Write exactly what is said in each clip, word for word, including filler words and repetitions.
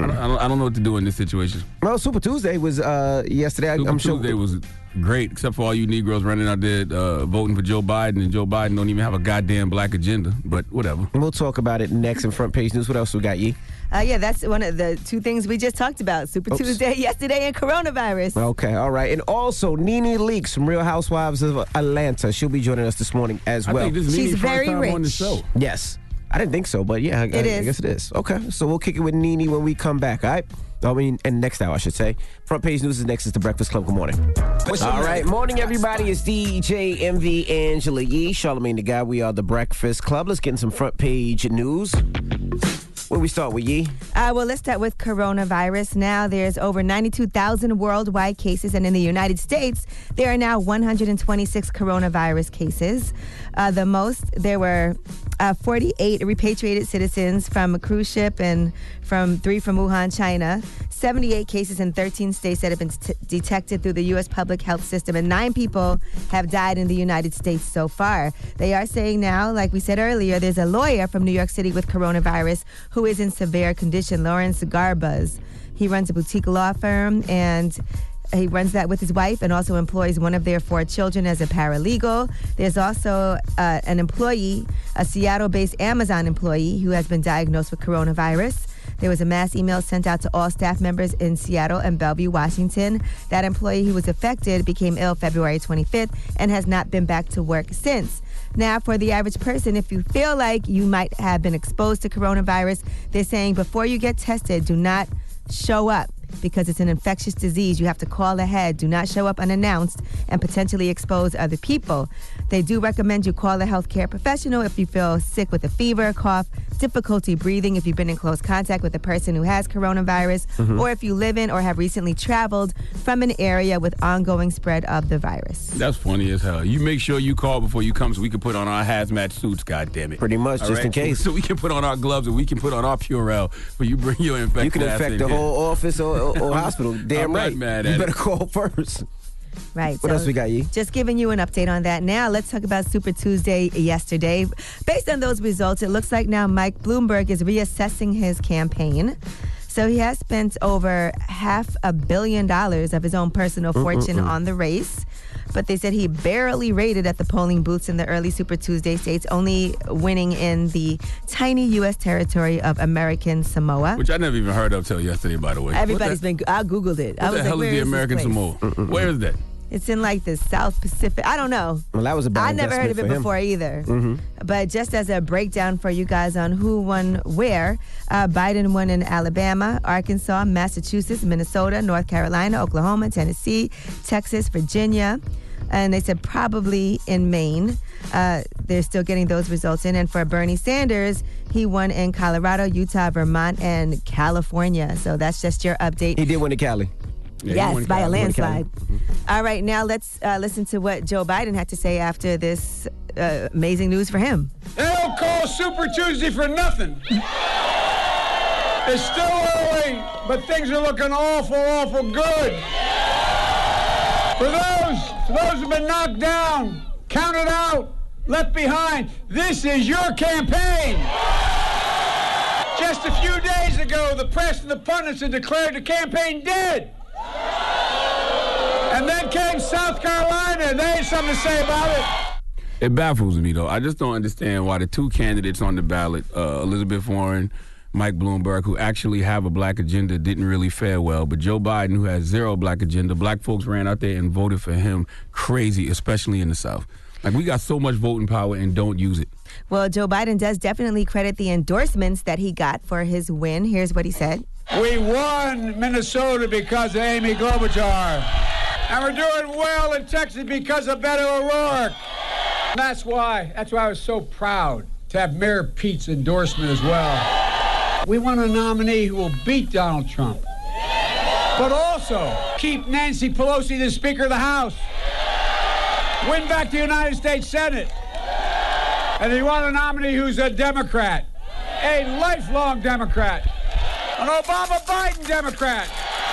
I, don't, I, don't, I don't know what to do in this situation. Well, Super Tuesday was uh, yesterday. Super I'm Tuesday sure was great, except for all you Negroes running out there uh, voting for Joe Biden, and Joe Biden don't even have a goddamn black agenda, but whatever. We'll talk about it next in Front Page News. What else we got, Yee? Uh, yeah, that's one of the two things we just talked about. Super Oops. Tuesday yesterday and coronavirus. Okay, all right. And also, Nene Leakes from Real Housewives of Atlanta. She'll be joining us this morning as well. I think this is She's Nene's very first time rich. on the show. Yes. I didn't think so, but yeah, I, I, It is. I guess it is. Okay, so we'll kick it with Nene when we come back, all right? I mean, and next hour, I should say. Front Page News is next. It's The Breakfast Club. Good morning. All right, morning, everybody. It's D J M V Angela Yee, Charlamagne the Guy. We are The Breakfast Club. Let's get in some Front Page News. Where we start with, Yee? Uh, well, let's start with coronavirus. Now there's over ninety-two thousand worldwide cases, and in the United States, there are now one hundred twenty-six coronavirus cases. Uh, the most, there were uh, forty-eight repatriated citizens from a cruise ship and from three from Wuhan, China. seventy-eight cases in thirteen states that have been t- detected through the U S public health system, and nine people have died in the United States so far. They are saying now, like we said earlier, there's a lawyer from New York City with coronavirus who is in severe condition, Lawrence Garbuz. He runs a boutique law firm, and he runs that with his wife and also employs one of their four children as a paralegal. There's also uh, an employee, a Seattle-based Amazon employee who has been diagnosed with coronavirus. There was a mass email sent out to all staff members in Seattle and Bellevue, Washington. That employee who was affected became ill February twenty-fifth and has not been back to work since. Now, for the average person, if you feel like you might have been exposed to coronavirus, they're saying before you get tested, do not show up because it's an infectious disease. You have to call ahead. Do not show up unannounced and potentially expose other people. They do recommend you call a healthcare professional if you feel sick with a fever, cough, difficulty breathing, if you've been in close contact with a person who has coronavirus, Mm-hmm. or if you live in or have recently traveled from an area with ongoing spread of the virus. That's funny as hell. You make sure you call before you come so we can put on our hazmat suits, goddammit. Pretty much, All just right? in case. So we can put on our gloves and we can put on our Purell when you bring your infected You can ass infect in the here. whole office or, or, or hospital. Damn I'm not right. mad You at better it. call first. Right. What so else we got, Yee? Just giving you an update on that. Now, let's talk about Super Tuesday yesterday. Based on those results, it looks like now Mike Bloomberg is reassessing his campaign. So he has spent over half a billion dollars of his own personal fortune Mm-mm-mm. on the race. But they said he barely rated at the polling booths in the early Super Tuesday states, only winning in the tiny U S territory of American Samoa. Which I never even heard of till yesterday, by the way. Everybody's what the, been, I Googled it. What I was the like, hell where is the this American place? Samoa? Where is that? It's in like the South Pacific. I don't know. Well, that was a bad I never heard of it investment for him. before either. Mhm. But just as a breakdown for you guys on who won where, uh, Biden won in Alabama, Arkansas, Massachusetts, Minnesota, North Carolina, Oklahoma, Tennessee, Texas, Virginia. And they said probably in Maine. Uh, they're still getting those results in. And for Bernie Sanders, he won in Colorado, Utah, Vermont, and California. So that's just your update. He did win in Cali. Yeah, he Yes, won in by a Cali. He won in Cali. landslide. All right, now let's uh, listen to what Joe Biden had to say after this uh, amazing news for him. They don't call Super Tuesday for nothing. It's still early, but things are looking awful, awful good. For those, for those who've been knocked down, counted out, left behind, this is your campaign. Just a few days ago, the press and the pundits had declared the campaign dead. And then came South Carolina, and they had something to say about it. It baffles me, though. I just don't understand why the two candidates on the ballot, uh, Elizabeth Warren, Mike Bloomberg, who actually have a black agenda, didn't really fare well. But Joe Biden, who has zero black agenda, black folks ran out there and voted for him crazy, especially in the South. Like, we got so much voting power and don't use it. Well, Joe Biden does definitely credit the endorsements that he got for his win. Here's what he said. We won Minnesota because of Amy Klobuchar. And we're doing well in Texas because of Beto O'Rourke. And that's why, that's why I was so proud to have Mayor Pete's endorsement as well. We want a nominee who will beat Donald Trump, but also keep Nancy Pelosi the Speaker of the House, win back the United States Senate. And you want a nominee who's a Democrat, a lifelong Democrat, an Obama-Biden Democrat.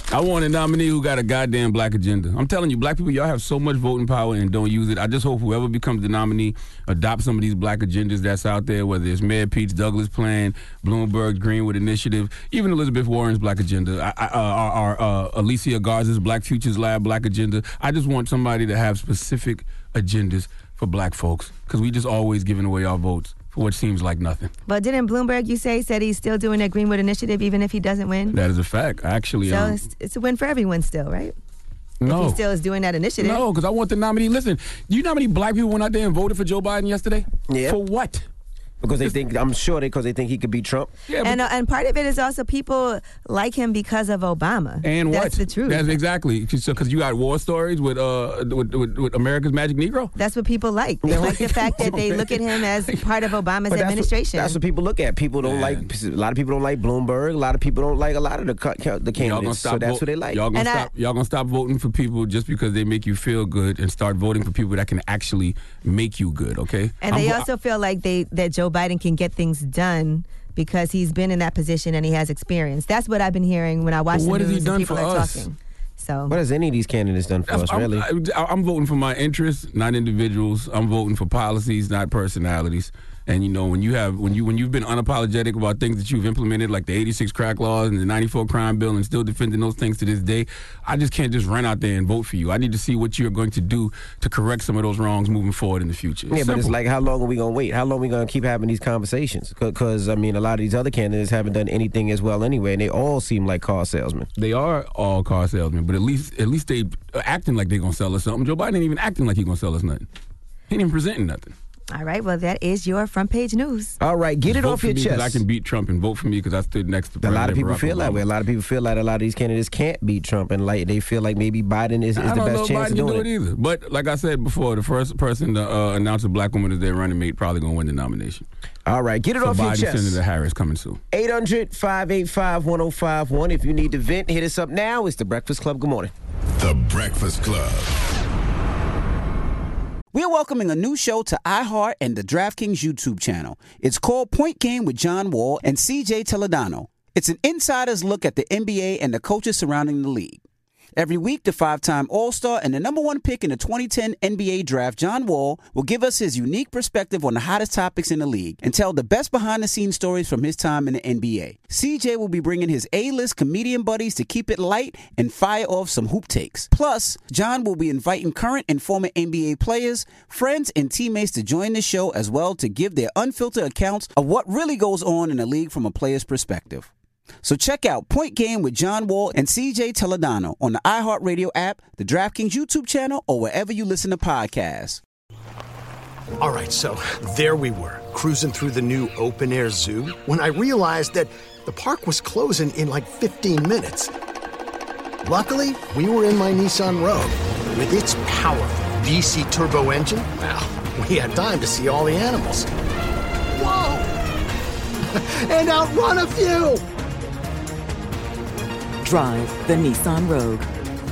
I want a nominee who got a goddamn black agenda. I'm telling you, black people, y'all have so much voting power and don't use it. I just hope whoever becomes the nominee adopts some of these black agendas that's out there, whether it's Mayor Pete Douglas' plan, Bloomberg Greenwood Initiative, even Elizabeth Warren's black agenda, I, I, uh, our, uh, Alicia Garza's Black Futures Lab black agenda. I just want somebody to have specific agendas for black folks, because we just always giving away our votes for what seems like nothing. But didn't Bloomberg, you say, said he's still doing that Greenwood Initiative even if he doesn't win? That is a fact. Actually, so um, it's, it's a win for everyone still, right? No. If he still is doing that initiative. No, because I want the nominee. Listen, do you know how many black people went out there and voted for Joe Biden yesterday? Yeah. For what? Because they think, I'm sure they, because they think he could beat Trump. Yeah, and uh, and part of it is also people like him because of Obama. And what? That's the truth. That's exactly. So, because you got war stories with, uh, with, with, with America's Magic Negro? That's what people like. They like the fact that they look at him as part of Obama's But that's administration. What, that's what people look at. People don't Man. like, a lot of people don't like Bloomberg. A lot of people don't like a lot of the, the candidates. So that's vo- what they like. Y'all gonna, And stop, I, y'all gonna stop voting for people just because they make you feel good and start voting for people that can actually make you good, okay? And I'm they vo- also feel like they that Joe Biden can get things done because he's been in that position and he has experience. That's what I've been hearing when I watch What the has he news done and people for are us? talking. So what has any of these candidates done for us, I'm, really? I, I'm voting for my interests, not individuals. I'm voting for policies, not personalities. And you know, when you have when you when you've been unapologetic about things that you've implemented, like the eighty-six crack laws and the ninety-four crime bill, and still defending those things to this day, I just can't just run out there and vote for you. I need to see what you're going to do to correct some of those wrongs moving forward in the future. Yeah, Simple. but it's like, how long are we going to wait? How long are we going to keep having these conversations? Because, I mean, a lot of these other candidates haven't done anything as well anyway, and they all seem like car salesmen. They are all car salesmen, but at least at least they are acting like they're going to sell us something. Joe Biden ain't even acting like he's going to sell us nothing. He ain't even presenting nothing. all right, well, that is your front page news. All right, get Just it vote off for your me chest. I can beat Trump, and vote for me because I stood next to A President lot of people Barack feel Obama. that way. A lot of people feel like a lot of these candidates can't beat Trump, and like they feel like maybe Biden is, is I the don't best know if chance Biden of can doing do it it. either. But like I said before, the first person to uh, announce a black woman as their running mate probably going to win the nomination. All right, get it so off your Biden, chest. Senator Harris coming soon. eight hundred, five eight five, one oh five one. If you need to vent, hit us up now. It's The Breakfast Club. Good morning. The Breakfast Club. We're welcoming a new show to iHeart and the DraftKings YouTube channel. It's called Point Game with John Wall and C J Toledano. It's an insider's look at the N B A and the coaches surrounding the league. Every week, the five-time All-Star and the number one pick in the twenty ten N B A draft, John Wall, will give us his unique perspective on the hottest topics in the league and tell the best behind-the-scenes stories from his time in the N B A. C J will be bringing his A-list comedian buddies to keep it light and fire off some hoop takes. Plus, John will be inviting current and former N B A players, friends, and teammates to join the show as well to give their unfiltered accounts of what really goes on in the league from a player's perspective. So check out Point Game with John Wall and C J Toledano on the iHeartRadio app, the DraftKings YouTube channel, or wherever you listen to podcasts. All right, so there we were, cruising through the new open-air zoo, when I realized that the park was closing in like fifteen minutes. Luckily, we were in my Nissan Rogue. With its powerful V C turbo engine, well, we had time to see all the animals. Whoa! And outrun a few! Drive the Nissan Rogue.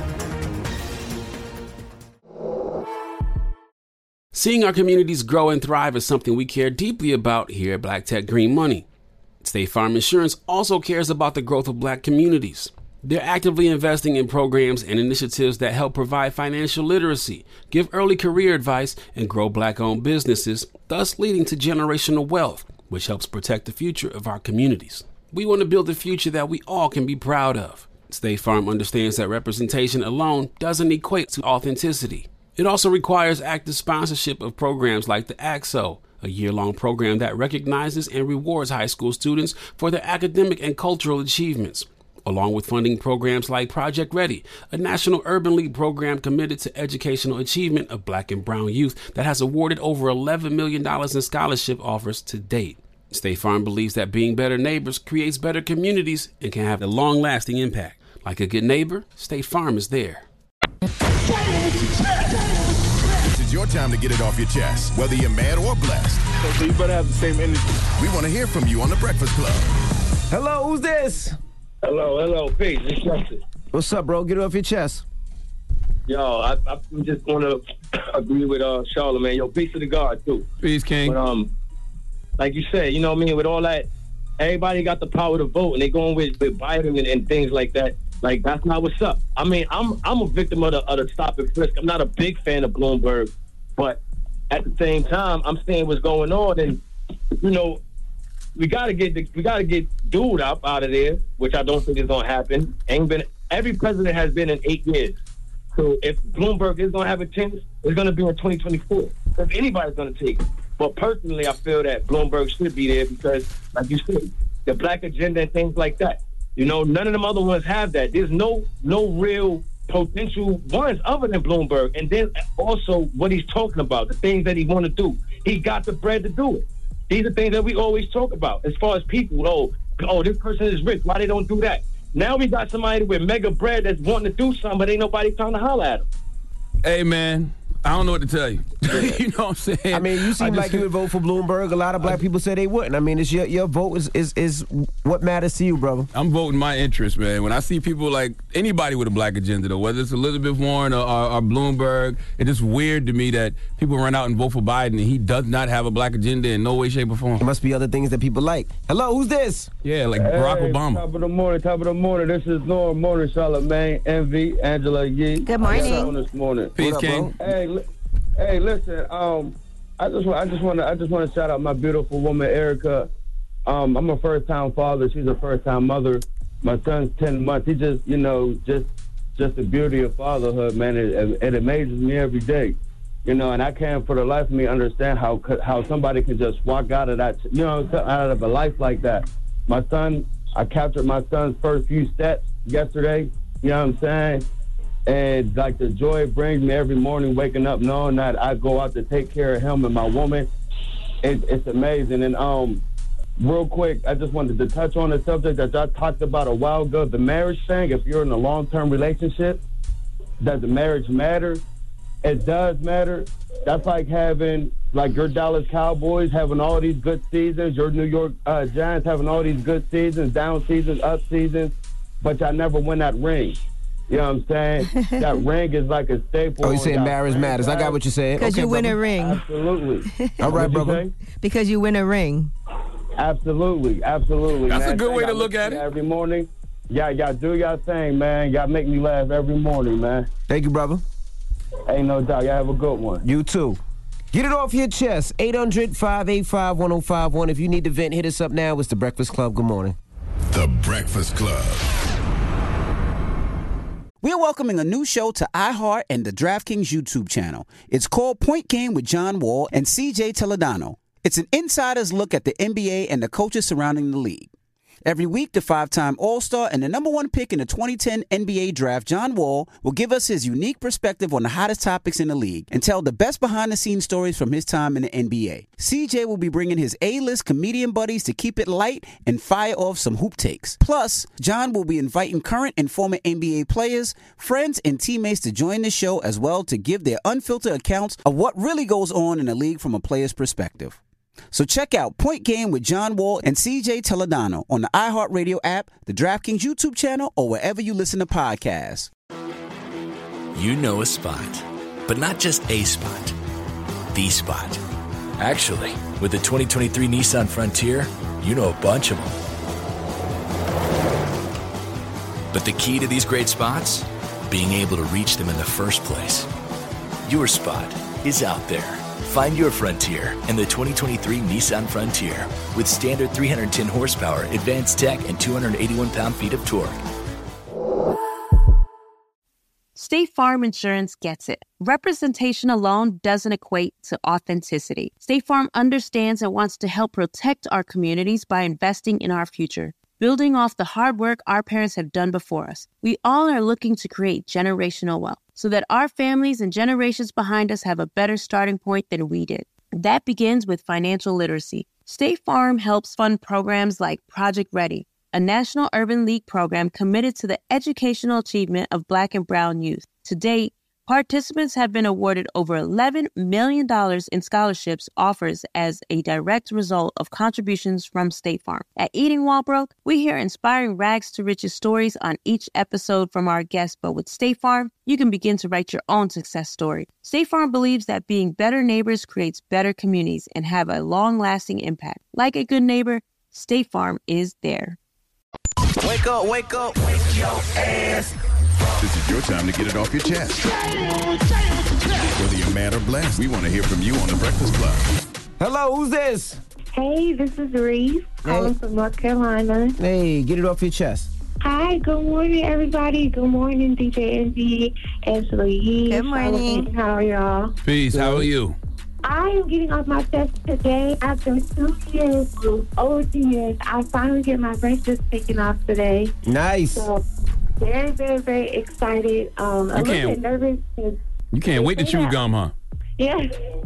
Seeing our communities grow and thrive is something we care deeply about here at Black Tech Green Money. State Farm Insurance also cares about the growth of black communities. They're actively investing in programs and initiatives that help provide financial literacy, give early career advice, and grow black-owned businesses, thus leading to generational wealth, which helps protect the future of our communities. We want to build a future that we all can be proud of. State Farm understands that representation alone doesn't equate to authenticity. It also requires active sponsorship of programs like the A X O, a year-long program that recognizes and rewards high school students for their academic and cultural achievements, along with funding programs like Project Ready, a National Urban League program committed to educational achievement of black and brown youth that has awarded over eleven million dollars in scholarship offers to date. State Farm believes that being better neighbors creates better communities and can have a long-lasting impact. Like a good neighbor, State Farm is there. This is your time to get it off your chest, whether you're mad or blessed. So you better have the same energy. We want to hear from you on The Breakfast Club. Hello, who's this? Hello, hello, peace. It's Justin. What's up, bro? Get it off your chest. Yo, I, I just want to agree with uh, Charlamagne. Yo, peace to the God, too. Peace, King. But, um, like you said, you know what I mean, with all that, everybody got the power to vote, and they going with, with Biden and, and things like that. Like, that's not what's up. I mean, I'm I'm a victim of the, of the stop and frisk. I'm not a big fan of Bloomberg, but at the same time, I'm saying what's going on, and you know, we gotta get the, we gotta get dude up out of there, which I don't think is gonna happen. Ain't been every president has been in eight years. So if Bloomberg is gonna have a chance, it's gonna be in twenty twenty-four. If anybody's gonna take it. But personally, I feel that Bloomberg should be there because, like you said, the black agenda and things like that. You know, none of them other ones have that. There's no no real potential ones other than Bloomberg. And then also what he's talking about, the things that he want to do. He got the bread to do it. These are things that we always talk about as far as people. Oh, oh, this person is rich. Why they don't do that? Now we got somebody with mega bread that's wanting to do something, but ain't nobody trying to holler at him. Hey, man. I don't know what to tell you. You know what I'm saying? I mean, you seem like you would vote for Bloomberg. A lot of black people say they wouldn't. I mean, it's your your vote is, is is what matters to you, brother. I'm voting my interest, man. When I see people like anybody with a black agenda, though, whether it's Elizabeth Warren or, or, or Bloomberg, it's just weird to me that people run out and vote for Biden and he does not have a black agenda in no way, shape, or form. There must be other things that people like. Hello, who's this? Yeah, like hey, Barack Obama. Top of the morning, top of the morning. This is Norm Morning, Charlamagne, Envy, Angela Yee. Good morning. This morning. Peace, up, King. Bro? Hey, li- hey, listen. Um, I just want, I just want to, I just want to shout out my beautiful woman, Erica. Um, I'm a first-time father. She's a first-time mother. My son's ten months. He just, you know, just, just the beauty of fatherhood, man. It, it amazes me every day, you know. And I can't, for the life of me, understand how how somebody can just walk out of that, you know, out of a life like that. My son, I captured my son's first few steps yesterday. You know what I'm saying? And like the joy it brings me every morning, waking up knowing that I go out to take care of him and my woman, it, it's amazing. And um, real quick, I just wanted to touch on the subject that y'all talked about a while ago, the marriage thing. If you're in a long-term relationship, does the marriage matter? It does matter. That's like having, like your Dallas Cowboys having all these good seasons, your New York uh, Giants having all these good seasons, down seasons, up seasons, but y'all never win that ring. You know what I'm saying? That ring is like a staple. Oh, you saying marriage matters. I got what you're saying. Because okay, you win brother. a ring. Absolutely. All right, brother. Because you win a ring. Absolutely. Absolutely, That's man. a good Thank way to y'all look at it. Every morning. Yeah, y'all do y'all thing, man. Y'all make me laugh every morning, man. Thank you, brother. Ain't no doubt. Y'all have a good one. You too. Get it off your chest. eight hundred, five eight five, one oh five one. If you need to vent, hit us up now. It's The Breakfast Club. Good morning. The Breakfast Club. We're welcoming a new show to iHeart and the DraftKings YouTube channel. It's called Point Game with John Wall and C J Toledano. It's an insider's look at the N B A and the coaches surrounding the league. Every week, the five-time All-Star and the number one pick in the twenty ten N B A draft, John Wall, will give us his unique perspective on the hottest topics in the league and tell the best behind-the-scenes stories from his time in the N B A. C J will be bringing his A-list comedian buddies to keep it light and fire off some hoop takes. Plus, John will be inviting current and former N B A players, friends, and teammates to join the show as well to give their unfiltered accounts of what really goes on in the league from a player's perspective. So check out Point Game with John Wall and C J Toledano on the iHeartRadio app, the DraftKings YouTube channel, or wherever you listen to podcasts. You know a spot, but not just a spot, the spot. Actually, with the twenty twenty-three Nissan Frontier, you know a bunch of them. But the key to these great spots? Being able to reach them in the first place. Your spot is out there. Find your Frontier in the twenty twenty-three Nissan Frontier with standard three hundred ten horsepower, advanced tech, and two hundred eighty-one pound-feet of torque. State Farm Insurance gets it. Representation alone doesn't equate to authenticity. State Farm understands and wants to help protect our communities by investing in our future, building off the hard work our parents have done before us. We all are looking to create generational wealth so that our families and generations behind us have a better starting point than we did. That begins with financial literacy. State Farm helps fund programs like Project Ready, a National Urban League program committed to the educational achievement of Black and Brown youth. To date, participants have been awarded over eleven million dollars in scholarships offers as a direct result of contributions from State Farm. At Eating While Broke, we hear inspiring rags to riches stories on each episode from our guests, but with State Farm, you can begin to write your own success story. State Farm believes that being better neighbors creates better communities and have a long-lasting impact. Like a good neighbor, State Farm is there. Wake up, wake up. Wake your ass. This is your time to get it off your chest. Whether you're mad or blessed, we want to hear from you on The Breakfast Club. Hello, who's this? Hey, this is Reese, calling Hey. from North Carolina. Hey, get it off your chest. Hi, good morning, everybody. Good morning, D J Envy, Angela Yee. Good morning. Charlamagne. How are y'all? Peace. How are you? I am getting off my chest today. After two years, over two years, I finally get my braces taken off today. Nice. So, very, very, very excited. Um, a You little can't- bit nervous. 'Cause You can't wait to they chew say gum, huh? Yeah.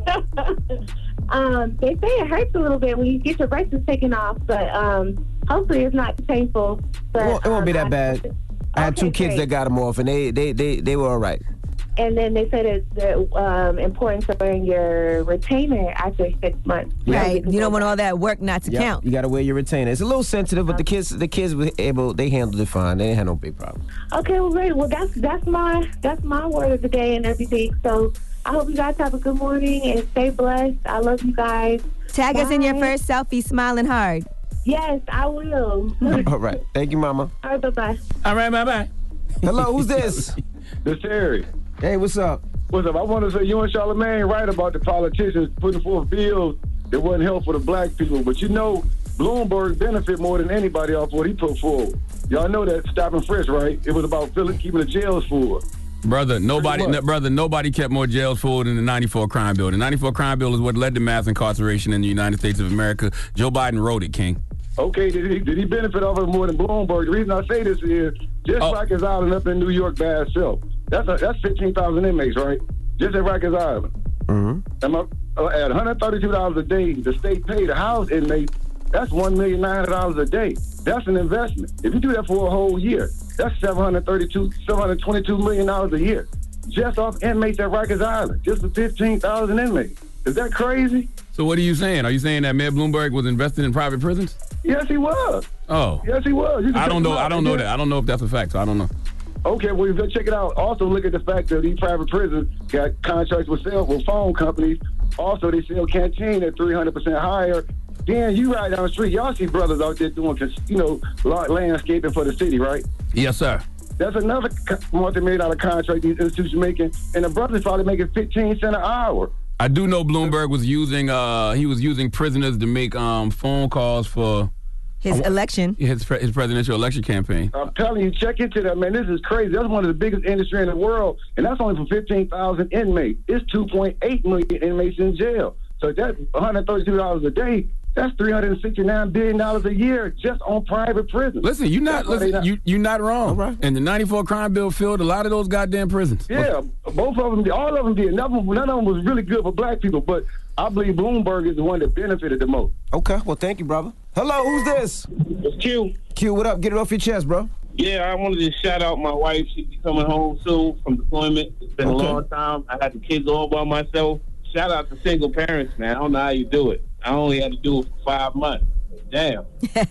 um, they say it hurts a little bit when you get your braces taken off, but um, hopefully it's not painful. But, It won't, it won't be um, that I- bad. I had two Okay, kids great. that got them off, and they they they, they were all right. And then they said it's the um, importance of wearing your retainer after six months. Right. You don't want all that work not to Yep, count. You got to wear your retainer. It's a little sensitive, but the kids the kids were able. They handled it fine. They didn't have no big problem. Okay, well, great. Well, that's that's my that's my word of the day and everything. So I hope you guys have a good morning and stay blessed. I love you guys. Tag us in your Bye. first selfie smiling hard. Yes, I will. All right. Thank you, Mama. All right, bye-bye. All right, bye-bye. Hello, who's this? This Terry. Hey, what's up? What's up? I want to say you and Charlamagne right about the politicians putting forth bills that wasn't helpful to black people. But you know, Bloomberg benefit more than anybody off what he put forward. Y'all know that stop and frisk, right? It was about filling, keeping the jails full. Brother, nobody, much. no, brother, nobody kept more jails full than the ninety-four crime bill. The ninety-four crime bill is what led to mass incarceration in the United States of America. Joe Biden wrote it, King. Okay, did he, did he benefit off it more than Bloomberg? The reason I say this is just Oh. Rikers Island up in New York by itself. That's a, that's fifteen thousand inmates, right? Just at Rikers Island. Mm-hmm. Am I, uh, at one hundred thirty-two dollars a day, the state paid to house inmates. That's one million nine hundred dollars a day. That's an investment. If you do that for a whole year, that's seven hundred thirty-two, seven hundred twenty-two million dollars a year. Just off inmates at Rikers Island, just for fifteen thousand inmates. Is that crazy? So what are you saying? Are you saying that Mayor Bloomberg was invested in private prisons? Yes, he was. Oh. Yes, he was. You can I don't check know. him out. I don't know Yeah. that. I don't know if that's a fact, so I don't know. Okay, well, you go check it out. Also, look at the fact that these private prisons got contracts with sell with phone companies. Also, they sell canteen at three hundred percent higher. Then you ride down the street, y'all see brothers out there doing, you know, la- landscaping for the city, right? Yes, sir. That's another co- multi-million dollar contract these institutions making, and the brothers probably making fifteen cents an hour. I do know Bloomberg was using uh he was using prisoners to make um phone calls for His election. his pre- his presidential election campaign. I'm telling you, check into that, man. This is crazy. That's one of the biggest industry in the world, and that's only for fifteen thousand inmates. It's two point eight million inmates in jail. So that's one hundred thirty-two dollars a day. That's three hundred sixty-nine billion dollars a year just on private prisons. Listen, you're not That's why they listen, you you're not wrong. right. And the ninety-four crime bill filled a lot of those goddamn prisons. Yeah, both of them, all of them did. None of them, none of them was really good for black people, but I believe Bloomberg is the one that benefited the most. Okay, well, thank you, brother. Hello, who's this? It's Q. Q, what up? Get it off your chest, bro. Yeah, I wanted to shout out my wife. She'll be coming home soon from deployment. It's been Okay. a long time. I had the kids all by myself. Shout out to single parents, man. I don't know how you do it. I only had to do it for five months. Damn.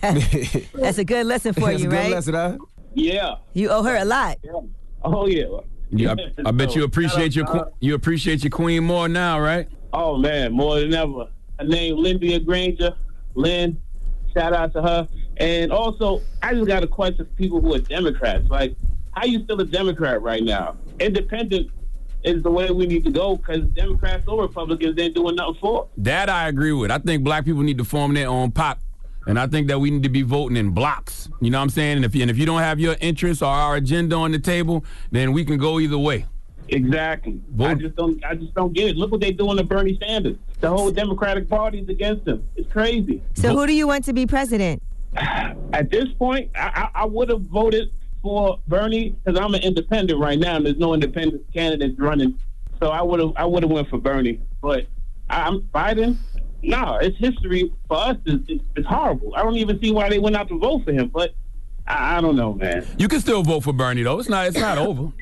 That's a good lesson for That's you, a good right? lesson, huh? Yeah. You owe her a lot. Oh, yeah. Yeah, I, I bet So, you appreciate your shout out que- to her. you appreciate your queen more now, right? Oh, man, more than ever. Her name, Lyndia Granger. Lynn, shout out to her. And also, I just got a question for people who are Democrats. Like, how you still a Democrat right now? Independent is the way we need to go because Democrats or Republicans ain't doing nothing for it. That I agree with. I think black people need to form their own pop. And I think that we need to be voting in blocks. You know what I'm saying? And if you, and if you don't have your interests or our agenda on the table, then we can go either way. Exactly. I just don't. I just don't get it. Look what they doing to Bernie Sanders. The whole Democratic Party is against him. It's crazy. So who do you want to be president? At this point, I, I, I would have voted for Bernie because I'm an independent right now, and there's no independent candidates running. So I would have. I would have went for Bernie. But I'm Biden. No, it's history for us. It's, it's, it's horrible. I don't even see why they went out to vote for him. But I, I don't know, man. You can still vote for Bernie though. It's not. It's not over.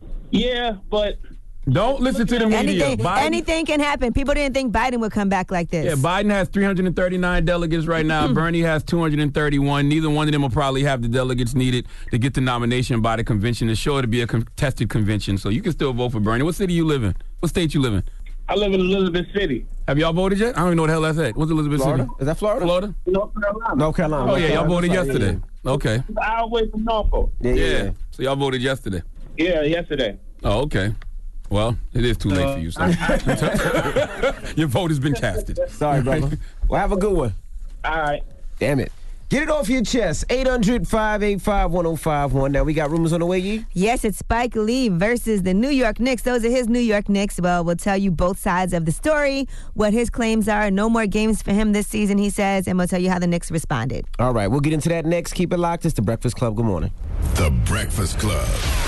Yeah, but don't listen to the media. Anything, Biden, anything can happen. People didn't think Biden would come back like this. yeah, Biden has three hundred thirty-nine delegates right now. Bernie has two hundred thirty-one. Neither one of them will probably have the delegates needed to get the nomination by the convention. It's sure to be a contested convention, so you can still vote for Bernie. What city you live in? What state you live in? I live in Elizabeth City. Have y'all voted yet? I don't even know what the hell that's at. What's Elizabeth Florida? City? Is that Florida? Florida? North Carolina. North Carolina. Oh, yeah, y'all voted Sorry, yesterday. yeah. Okay. It's an hour away from Norfolk. Yeah, yeah. yeah. So y'all voted yesterday? Yeah, yesterday. Oh, okay. Well, it is too late uh, for you, sir. Your vote has been casted. Sorry, brother. Well, have a good one. All right. Damn it. Get it off your chest. eight hundred, five eight five, one oh five one. Now, we got rumors on the way, Yee? Yes, it's Spike Lee versus the New York Knicks. Those are his New York Knicks. Well, we'll tell you both sides of the story, what his claims are. No more games for him this season, he says, and we'll tell you how the Knicks responded. All right, we'll get into that next. Keep it locked. It's The Breakfast Club. Good morning. The Breakfast Club.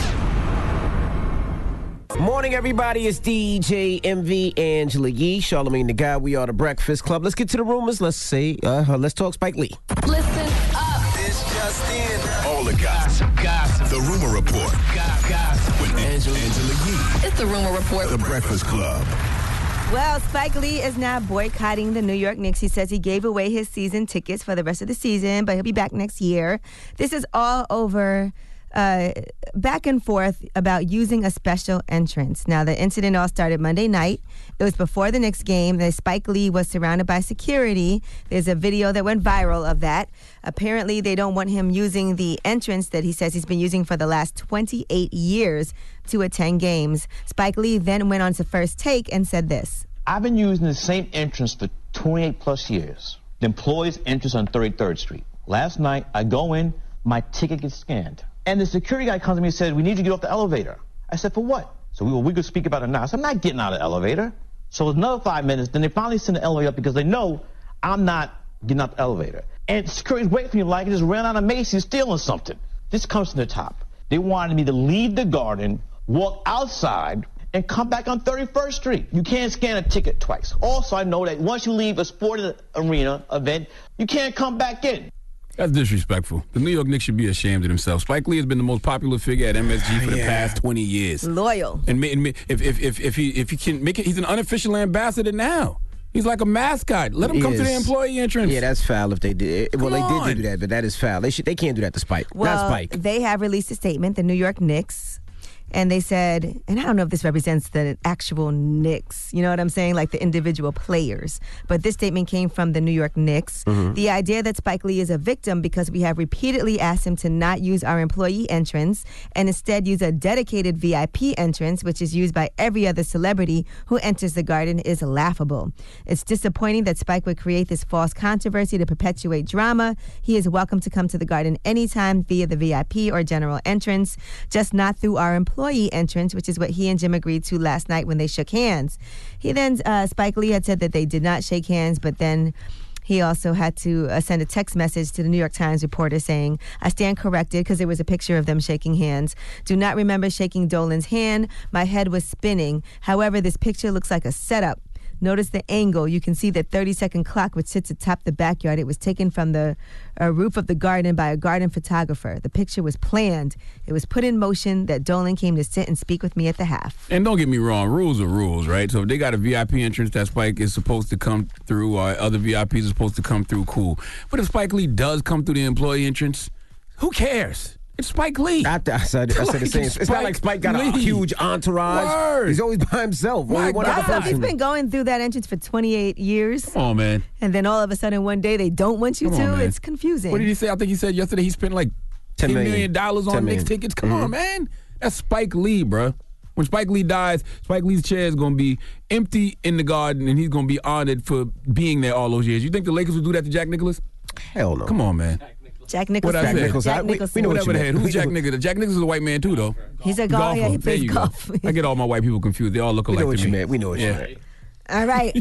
Morning, everybody. It's D J M V, Angela Yee, Charlamagne the Guy. We are The Breakfast Club. Let's get to the rumors. Let's say, uh, let's talk Spike Lee. Listen up. It's just in. All the gossip. Gossip. The Rumor Report. Gossip. With Angela, Angela Yee. It's The Rumor Report. The Breakfast Club. Well, Spike Lee is now boycotting the New York Knicks. He says he gave away his season tickets for the rest of the season, but he'll be back next year. This is all over uh, back and forth about using a special entrance. Now, the incident all started Monday night. It was before the Knicks game. The Spike Lee was surrounded by security. There's a video that went viral of that. Apparently, they don't want him using the entrance that he says he's been using for the last twenty-eight years to attend games. Spike Lee then went on to First Take and said this. I've been using the same entrance for twenty-eight plus years. The employee's entrance on thirty-third Street. Last night, I go in, my ticket gets scanned. And the security guy comes to me and says, we need you to get off the elevator. I said, for what? So we, well, we could speak about it now. I said, I'm not getting out of the elevator. So it's another five minutes. Then they finally send the elevator up because they know I'm not getting out the elevator. And security's waiting for me like I just ran out of Macy's stealing something. This comes from the top. They wanted me to leave the garden, walk outside, and come back on thirty-first Street. You can't scan a ticket twice. Also, I know that once you leave a sporting arena event, you can't come back in. That's disrespectful. The New York Knicks should be ashamed of themselves. Spike Lee has been the most popular figure at M S G for the yeah. past twenty years. Loyal. And, and if, if if if he if he can make it, he's an unofficial ambassador now. He's like a mascot. Let him He come is. to the employee entrance. Yeah, that's foul if they did. Well, Come they on. did do that, but that is foul. They should. They can't do that to Spike. Well, Not Spike. they have released a statement, the New York Knicks, and they said, and I don't know if this represents the actual Knicks, you know what I'm saying, like the individual players, but this statement came from the New York Knicks. Mm-hmm. The idea that Spike Lee is a victim because we have repeatedly asked him to not use our employee entrance and instead use a dedicated V I P entrance, which is used by every other celebrity who enters the Garden, is laughable. It's disappointing that Spike would create this false controversy to perpetuate drama. He is welcome to come to the Garden anytime via the V I P or general entrance, just not through our employee entrance, which is what he and Jim agreed to last night when they shook hands. He then, uh, Spike Lee had said that they did not shake hands, but then he also had to uh, send a text message to the New York Times reporter saying, I stand corrected, because there was a picture of them shaking hands. Do not remember shaking Dolan's hand. My head was spinning. However, this picture looks like a setup. Notice the angle. You can see the thirty-second clock which sits atop the backyard. It was taken from the uh, roof of the garden by a garden photographer. The picture was planned. It was put in motion that Dolan came to sit and speak with me at the half. And don't get me wrong, rules are rules, right? So if they got a V I P entrance that Spike is supposed to come through, or other V I Ps are supposed to come through, cool. But if Spike Lee does come through the employee entrance, who cares? It's Spike Lee. I, I said, I said the same. It's, it's not like Spike got a huge entourage. Word. He's always by himself. My Only one other Also, he's person. been going through that entrance for twenty-eight years. Come on, man. And then all of a sudden one day they don't want you Come to. on, man. It's confusing. What did he say? I think he said yesterday he spent like ten million dollars on Knicks tickets. Come Mm-hmm. on, man. That's Spike Lee, bro. When Spike Lee dies, Spike Lee's chair is going to be empty in the Garden, and he's going to be honored for being there all those years. You think the Lakers would do that to Jack Nicklaus? Hell no. Come on, man. Jack Nicholson. What I said? Nicholson. Jack We- Nicholson. we know what Whatever you the head. meant. Who's Jack Nicholson? Jack Nicholson is a white man, too, though. He's a golfer. Yeah, he There plays you golf. go. I get all my white people confused. They all look We alike know what to you me. meant. We know what you Yeah. meant. All right.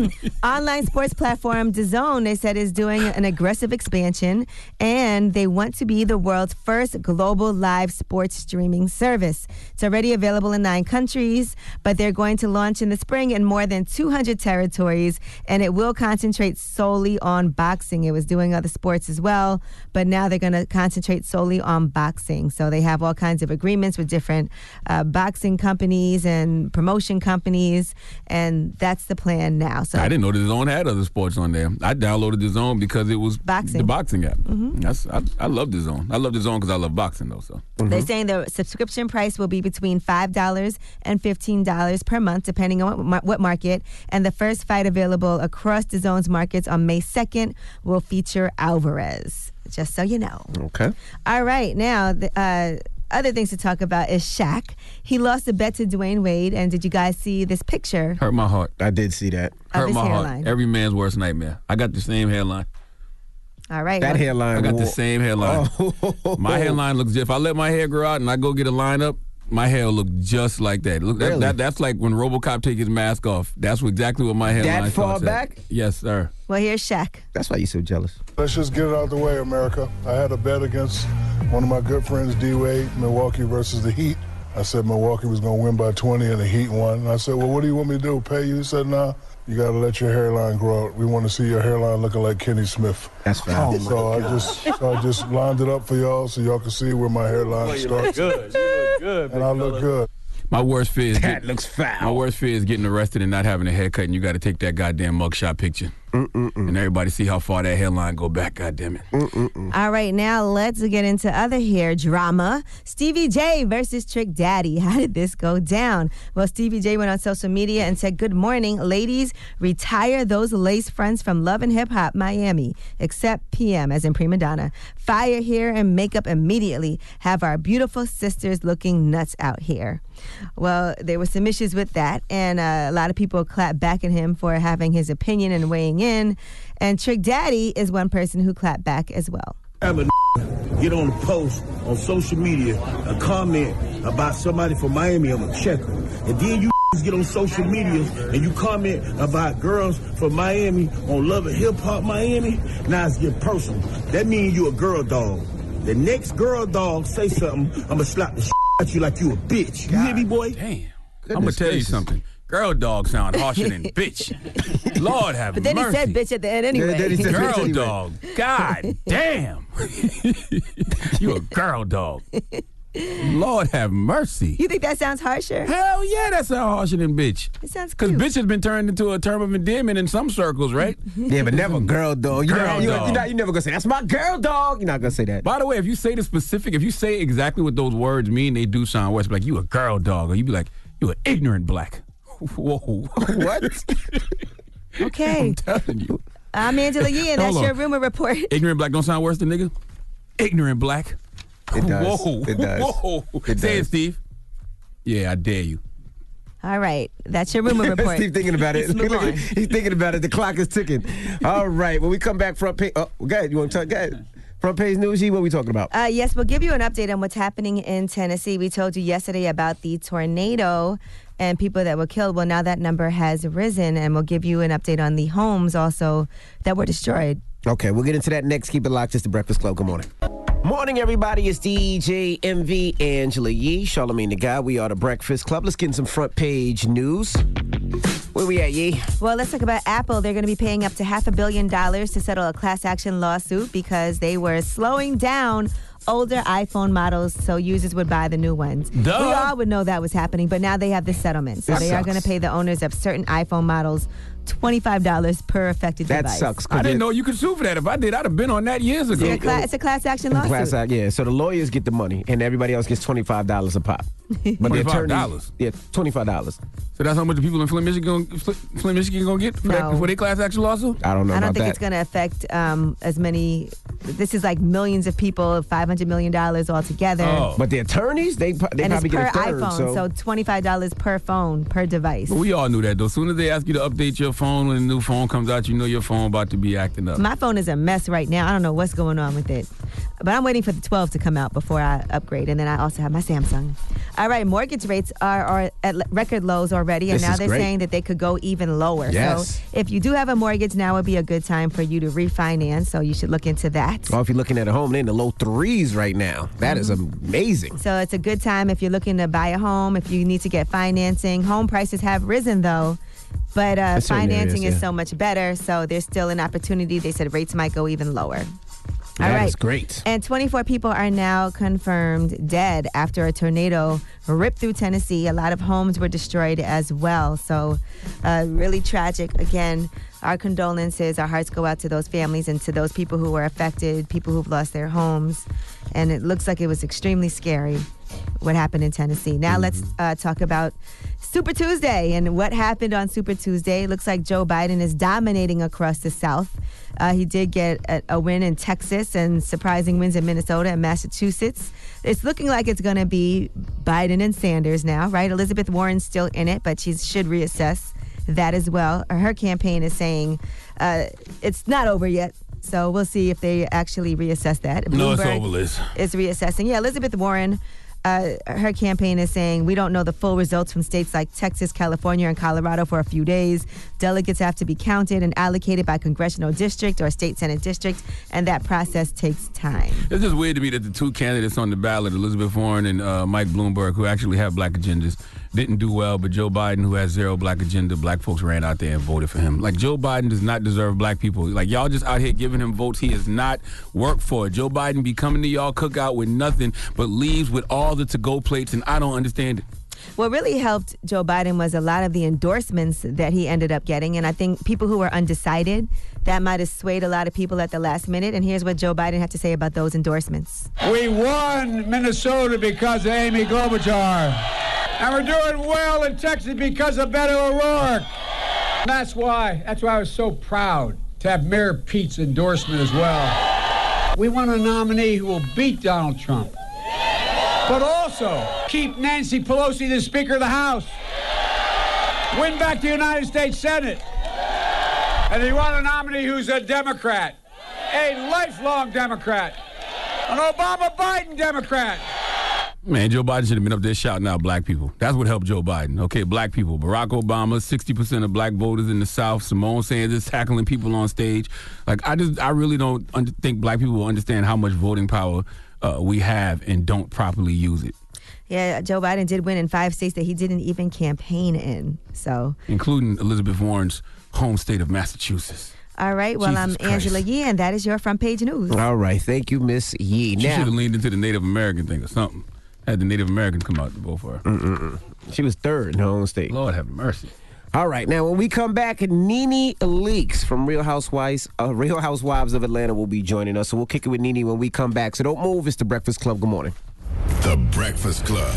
Online sports platform DAZN, they said, is doing an aggressive expansion, and they want to be the world's first global live sports streaming service. It's already available in nine countries, but they're going to launch in the spring in more than two hundred territories, and it will concentrate solely on boxing. It was doing other sports as well, but now they're going to concentrate solely on boxing. So they have all kinds of agreements with different uh, boxing companies and promotion companies, and that's that's the plan now. So I didn't know the Zone had other sports on there. I downloaded the Zone because it was boxing. the boxing app. Mm-hmm. That's I, I love the Zone. I love the Zone because I love boxing though. So mm-hmm. They're saying the subscription price will be between five dollars and fifteen dollars per month, depending on what, what market. And the first fight available across the Zone's markets on May second will feature Alvarez. Just so you know. Okay. All right. Now, the, uh, other things to talk about is Shaq. He lost a bet to Dwayne Wade. And did you guys see this picture? Hurt my heart. I did see that. Hurt his my hairline. heart. Every man's worst nightmare. I got the same hairline. All right. That well, hairline. I got wore- the same hairline. Oh. My hairline looks. If I let my hair grow out and I go get a lineup, my hair will look just like that. Look, that, Really? that that's like when RoboCop take his mask off. That's exactly what my hairline. That far starts at. back? Yes, sir. Well, here's Shaq. That's why you're so jealous. Let's just get it out of the way, America. I had a bet against one of my good friends, D-Wade, Milwaukee versus the Heat. I said Milwaukee was going to win by twenty and the Heat won. And I said, well, what do you want me to do, pay you? He said, nah, you got to let your hairline grow out. We want to see your hairline looking like Kenny Smith. That's fine. Oh, so I just so I just lined it up for y'all so y'all can see where my hairline Well, you starts. look good. You look good, And I look good. My worst fear is That get- looks foul. My worst fear is getting arrested and not having a haircut, and you got to take that goddamn mugshot picture, Mm-mm-mm. and everybody see how far that hairline go back. Goddamn it! Mm-mm-mm. All right, now let's get into other hair drama. Stevie J versus Trick Daddy. How did this go down? Well, Stevie J went on social media and said, good morning, ladies. Retire those lace fronts from Love and Hip Hop Miami, except P M, as in prima donna. Fire hair and makeup immediately. Have our beautiful sisters looking nuts out here. Well, there were some issues with that, and uh, a lot of people clapped back at him for having his opinion and weighing in. And Trick Daddy is one person who clapped back as well. Have a get on a post on social media, a comment about somebody from Miami, I'm gonna check them. And then you get on social media and you comment about girls from Miami on Love and Hip Hop Miami. Now it's your personal. That means you a girl dog. The next girl dog say something, I'm gonna slap the at you like you a bitch. You hear me, boy? Damn. I'm gonna tell you something. Girl dog sound harsher than bitch. Lord have But then mercy. he said bitch at the end anyway. Yeah, then he said bitch Girl anyway. dog. God damn. You a girl dog. Lord have mercy. You think that sounds harsher? Hell yeah, that sounds harsher than bitch. It sounds Because cute. bitch has been turned into a term of endearment in some circles, right? Yeah, but never girl dog. You Girl never, you, dog. You're, not, you're never gonna say that's my girl dog. You're not gonna say that. By the way, if you say the specific, if you say exactly what those words mean, they do sound worse. Like, you a girl dog. Or you be like, you an ignorant black. Whoa. What? Okay. I'm telling you. I'm Angela Yee, and that's Hold your on. rumor report. Ignorant black don't sound worse than nigga? Ignorant black. It does. Whoa. It does. Whoa. It Say it, does. Steve. Yeah, I dare you. All right. That's your rumor report. Steve thinking about it. Let's move Look at- on. He's thinking about it. The clock is ticking. All right. When we come back, front page. Oh, go ahead. You want to talk? Go ahead. Front page news. What are we talking about? Uh, yes, we'll give you an update on what's happening in Tennessee. We told you yesterday about the tornado and people that were killed. Well, now that number has risen, and we'll give you an update on the homes also that were destroyed. Okay, we'll get into that next. Keep it locked. It's the Breakfast Club. Good morning. Morning, everybody. It's D J M V, Angela Yee, Charlamagne the Guy. We are the Breakfast Club. Let's get in some front page news. Where we at, Yee? Well, let's talk about Apple. They're going to be paying up to half a billion dollars to settle a class action lawsuit because they were slowing down older iPhone models so users would buy the new ones. Duh. We all would know that was happening, but now they have this settlement. So That they are sucks. going to pay the owners of certain iPhone models twenty-five dollars per affected That device. sucks. I didn't know you could sue for that. If I did, I'd have been on that years ago. It's a, cla- it's a class action lawsuit. Class act, yeah. So the lawyers get the money, and everybody else gets twenty-five dollars a pop. But the twenty-five attorneys, dollars? yeah, twenty-five dollars. So that's how much the people in Flint, Michigan, Flint, Michigan gonna get for, No. that, for their class action lawsuit? I don't know I don't about think that. it's going to affect um, as many. This is like millions of people, five hundred million dollars altogether. Oh. But the attorneys, they pro- they and probably it's per get a third. iPhone, so, so twenty-five dollars per phone, per device. But we all knew that, though. As soon as they ask you to update your phone when a new phone comes out, you know your phone about to be acting up. My phone is a mess right now. I don't know what's going on with it. But I'm waiting for the twelve to come out before I upgrade. And then I also have my Samsung. All right, mortgage rates are, are at le- record lows already. And This now is they're great. saying that they could go even lower. Yes. So if you do have a mortgage, now would be a good time for you to refinance. So you should look into that. or if you're looking at a home, they're in the low threes right now. That is amazing. So it's a good time if you're looking to buy a home, if you need to get financing. Home prices have risen, though. But uh, In certain financing areas, is yeah. so much better. So there's still an opportunity. They said rates might go even lower. All That right. is great. And twenty-four people are now confirmed dead after a tornado ripped through Tennessee. A lot of homes were destroyed as well. So uh, really tragic. Again, our condolences, our hearts go out to those families and to those people who were affected, people who've lost their homes. And it looks like it was extremely scary what happened in Tennessee. Now Mm-hmm. let's uh, talk about Super Tuesday and what happened on Super Tuesday. It looks like Joe Biden is dominating across the South. Uh, he did get a, a win in Texas and surprising wins in Minnesota and Massachusetts. It's looking like it's going to be Biden and Sanders now, right? Elizabeth Warren's still in it, but she should reassess that as well. Her campaign is saying uh, it's not over yet. So we'll see if they actually reassess that. No, it's Bloomberg over, Liz. is reassessing. Yeah, Elizabeth Warren, uh, her campaign is saying we don't know the full results from states like Texas, California, and Colorado for a few days. Delegates have to be counted and allocated by congressional district or state senate district, and that process takes time. It's just weird to me that the two candidates on the ballot, Elizabeth Warren and uh, Mike Bloomberg, who actually have black agendas, didn't do well, but Joe Biden, who has zero black agenda, black folks ran out there and voted for him. Like, Joe Biden does not deserve black people. Like, y'all just out here giving him votes he has not worked for. Joe Biden be coming to y'all cookout with nothing, but leaves with all the to-go plates, and I don't understand it. What really helped Joe Biden was a lot of the endorsements that he ended up getting. And I think people who were undecided, that might have swayed a lot of people at the last minute. And here's what Joe Biden had to say about those endorsements. We won Minnesota because of Amy Klobuchar. And we're doing well in Texas because of Beto O'Rourke. That's why, that's why I was so proud to have Mayor Pete's endorsement as well. We want a nominee who will beat Donald Trump, but also keep Nancy Pelosi the Speaker of the House, win back the United States Senate. And they want a nominee who's a Democrat, a lifelong Democrat, an Obama-Biden Democrat. Man, Joe Biden should have been up there shouting out black people. That's what helped Joe Biden. Okay, black people. Barack Obama, sixty percent of black voters in the South. Simone Sanders tackling people on stage. Like, I just, I really don't under, think black people will understand how much voting power uh, we have and don't properly use it. Yeah, Joe Biden did win in five states that he didn't even campaign in. So, including Elizabeth Warren's home state of Massachusetts. all right. Well, Jesus I'm Christ. Angela Yee, and that is your front page news. All right. Thank you, Miss Yee. She Now, should have leaned into the Native American thing or something. Had the Native Americans come out to vote for her. Mm-mm-mm. She was third in her own state. Lord have mercy. All right, now when we come back, Nene Leakes from Real Housewives, uh, Real Housewives of Atlanta will be joining us. So we'll kick it with Nene when we come back. So don't move. It's the Breakfast Club. Good morning. The Breakfast Club.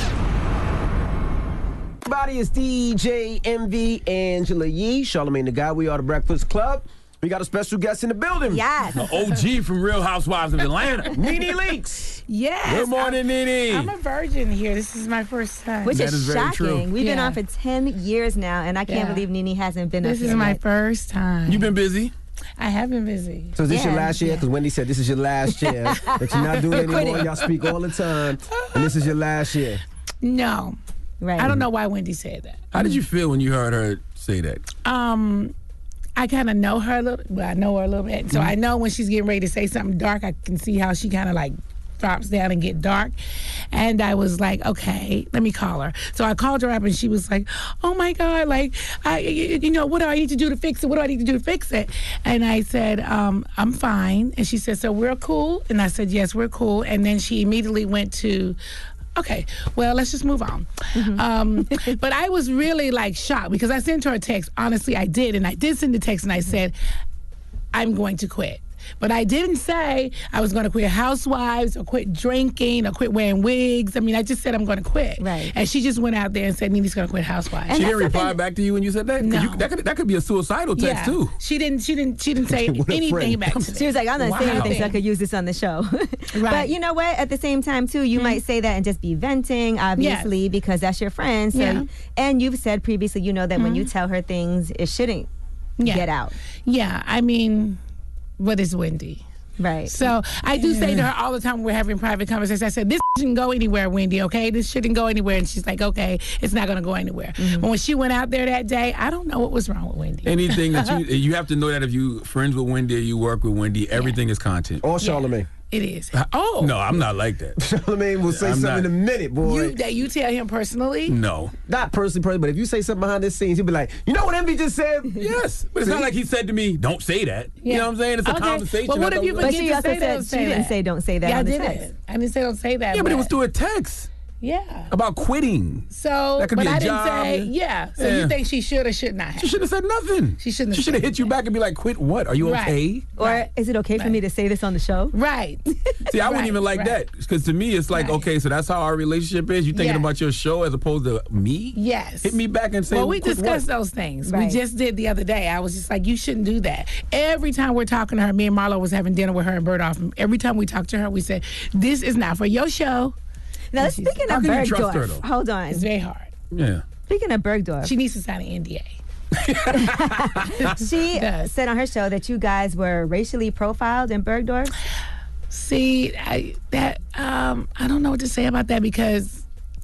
Everybody, it's D J M V, Angela Yee, Charlamagne the Guy. We are the Breakfast Club. We got a special guest in the building. Yes. The O G from Real Housewives of Atlanta. Nene Leakes. Yes. Good morning, Nene. I'm a virgin here. This is my first time. Which That is, is very shocking. true. We've been Yeah. on for ten years now, and I can't Yeah. believe Nene hasn't been This up is here my yet. first time. You been busy? I have been busy. So is this your Yeah. last year? Because Wendy said this is your last year. That you're not doing it anymore. Quitting. Y'all speak all the time. And this is your last year. No. Right. I don't know why Wendy said that. How did you feel when you heard her say that? Um, I kind of know her a little. Well, I know her a little bit, so I know when she's getting ready to say something dark. I can see how she kind of like drops down and get dark. And I was like, okay, let me call her. So I called her up, and she was like, oh my God, like, I, you know, what do I need to do to fix it? What do I need to do to fix it? And I said, um, I'm fine. And she said, so we're cool? And I said, yes, we're cool. And then she immediately went to, okay, well, let's just move on. Mm-hmm. Um, but I was really like shocked because I sent her a text. Honestly, I did. And I did send the text and I said, I'm going to quit. But I didn't say I was going to quit Housewives or quit drinking or quit wearing wigs. I mean, I just said I'm going to quit. Right. And she just went out there and said, Nene's going to quit Housewives. She didn't reply back to you when you said that? 'Cause No. you- that, could, that could be a suicidal text, yeah. too. She didn't. She didn't. She didn't say What a anything friend. back to me. She was like, I'm not saying Wow. anything, so I could use this on the show. But you know what? At the same time, too, you might say that and just be venting, obviously, because that's your friend. So, Yeah. and you've said previously, you know that when you tell her things, it shouldn't Yeah. get out. Yeah. I mean, what is Wendy? Right. So I do say to her all the time when we're having private conversations, I said, this shouldn't go anywhere, Wendy, okay? This shouldn't go anywhere. And she's like, okay, it's not going to go anywhere. But when she went out there that day, I don't know what was wrong with Wendy. Anything that you, you have to know that if you friends with Wendy or you work with Wendy, everything is content. Or Charlamagne. It is. Oh. No, I'm not like that. Charlamagne will say I'm something not. in a minute, boy. You, that you tell him personally? No. Not personally, personally, but if you say something behind the scenes, he'll be like, you know what Envy just said? Yes. But it's not like he said to me, don't say that. Yeah. You know what I'm saying? It's a Okay. conversation. But what I if you thought- But forget she to also say said don't she say didn't that? say don't say that Yeah, on I the did text. it. I didn't say don't say that. Yeah, but it was through a text. Yeah. About quitting. So, That could but be a I didn't job. say, yeah. So Yeah. you think she should or should not have? She should have said nothing. She shouldn't have She should have said hit you back and be like, quit what? Are you Right. okay? Or Right. is it okay for me to say this on the show? Right. See, I wouldn't Right, even like right. that. Because to me, it's like, Right. okay, so that's how our relationship is? You thinking Yeah. about your show as opposed to me? Yes. Hit me back and say, well, we quit discussed what? those things. Right. We just did the other day. I was just like, you shouldn't do that. Every time we're talking to her, me and Marlo was having dinner with her and Bergdorf. Every time we talk to her, we said, this is not for your show. Now, speaking How of can you trust her, Bergdorf, though? hold on. It's very hard. Yeah. Speaking of Bergdorf, She needs to sign an N D A. she does. said on her show that you guys were racially profiled in Bergdorf. See, I, that um, I don't know what to say about that because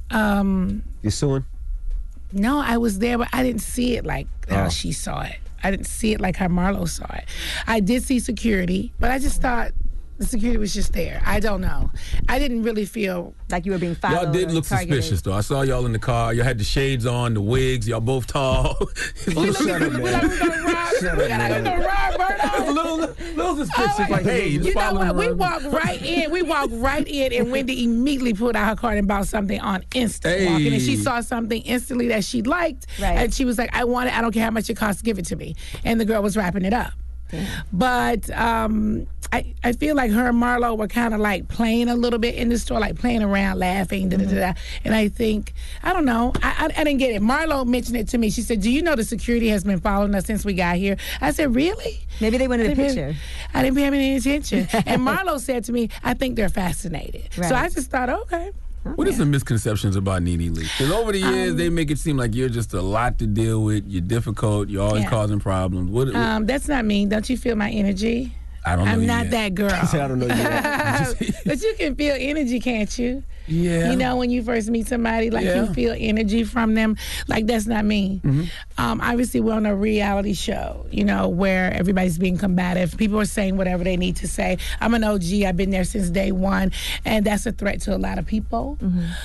um, You suing? no, I was there, but I didn't see it like how Oh. she saw it. I didn't see it like how Marlo saw it. I did see security, but I just thought the security was just there. I don't know. I didn't really feel like you were being followed. Y'all did or look targeted. suspicious, though. I saw y'all in the car. Y'all had the shades on, the wigs. Y'all both tall. Shut up, man. like we're gonna rob. Shut we up, gotta man. go rob Berto. a little, little suspicious. Oh, like, hey, just you know following what? We around. walked right in. We walked right in, and Wendy immediately pulled out her card and bought something on Instant Hey. Walking. And she saw something instantly that she liked, Right. and she was like, "I want it. I don't care how much it costs. Give it to me." And the girl was wrapping it up. But um, I, I feel like her and Marlo were kind of like playing a little bit in the store, like playing around, laughing, da da da. da. And I think, I don't know, I, I, I didn't get it. Marlo mentioned it to me. She said, "Do you know the security has been following us since we got here?" I said, "Really?" Maybe they wanted I a didn't picture. pay- I didn't pay any attention. And Marlo said to me, "I think they're fascinated." So Right. I just thought, okay. What are some misconceptions about Nene Leakes? Because over the years, Um, they make it seem like you're just a lot to deal with. You're difficult. You're always Yeah. causing problems. What? what- Um, that's not me. Don't you feel my energy? I don't know. I'm you not yet. that girl. I don't know yet. But you can feel energy, can't you? Yeah. You know, when you first meet somebody, like Yeah. you feel energy from them. Like that's not me. Mm-hmm. Um, obviously, we're on a reality show, you know, where everybody's being combative. People are saying whatever they need to say. I'm an O G. I've been there since day one, and that's a threat to a lot of people.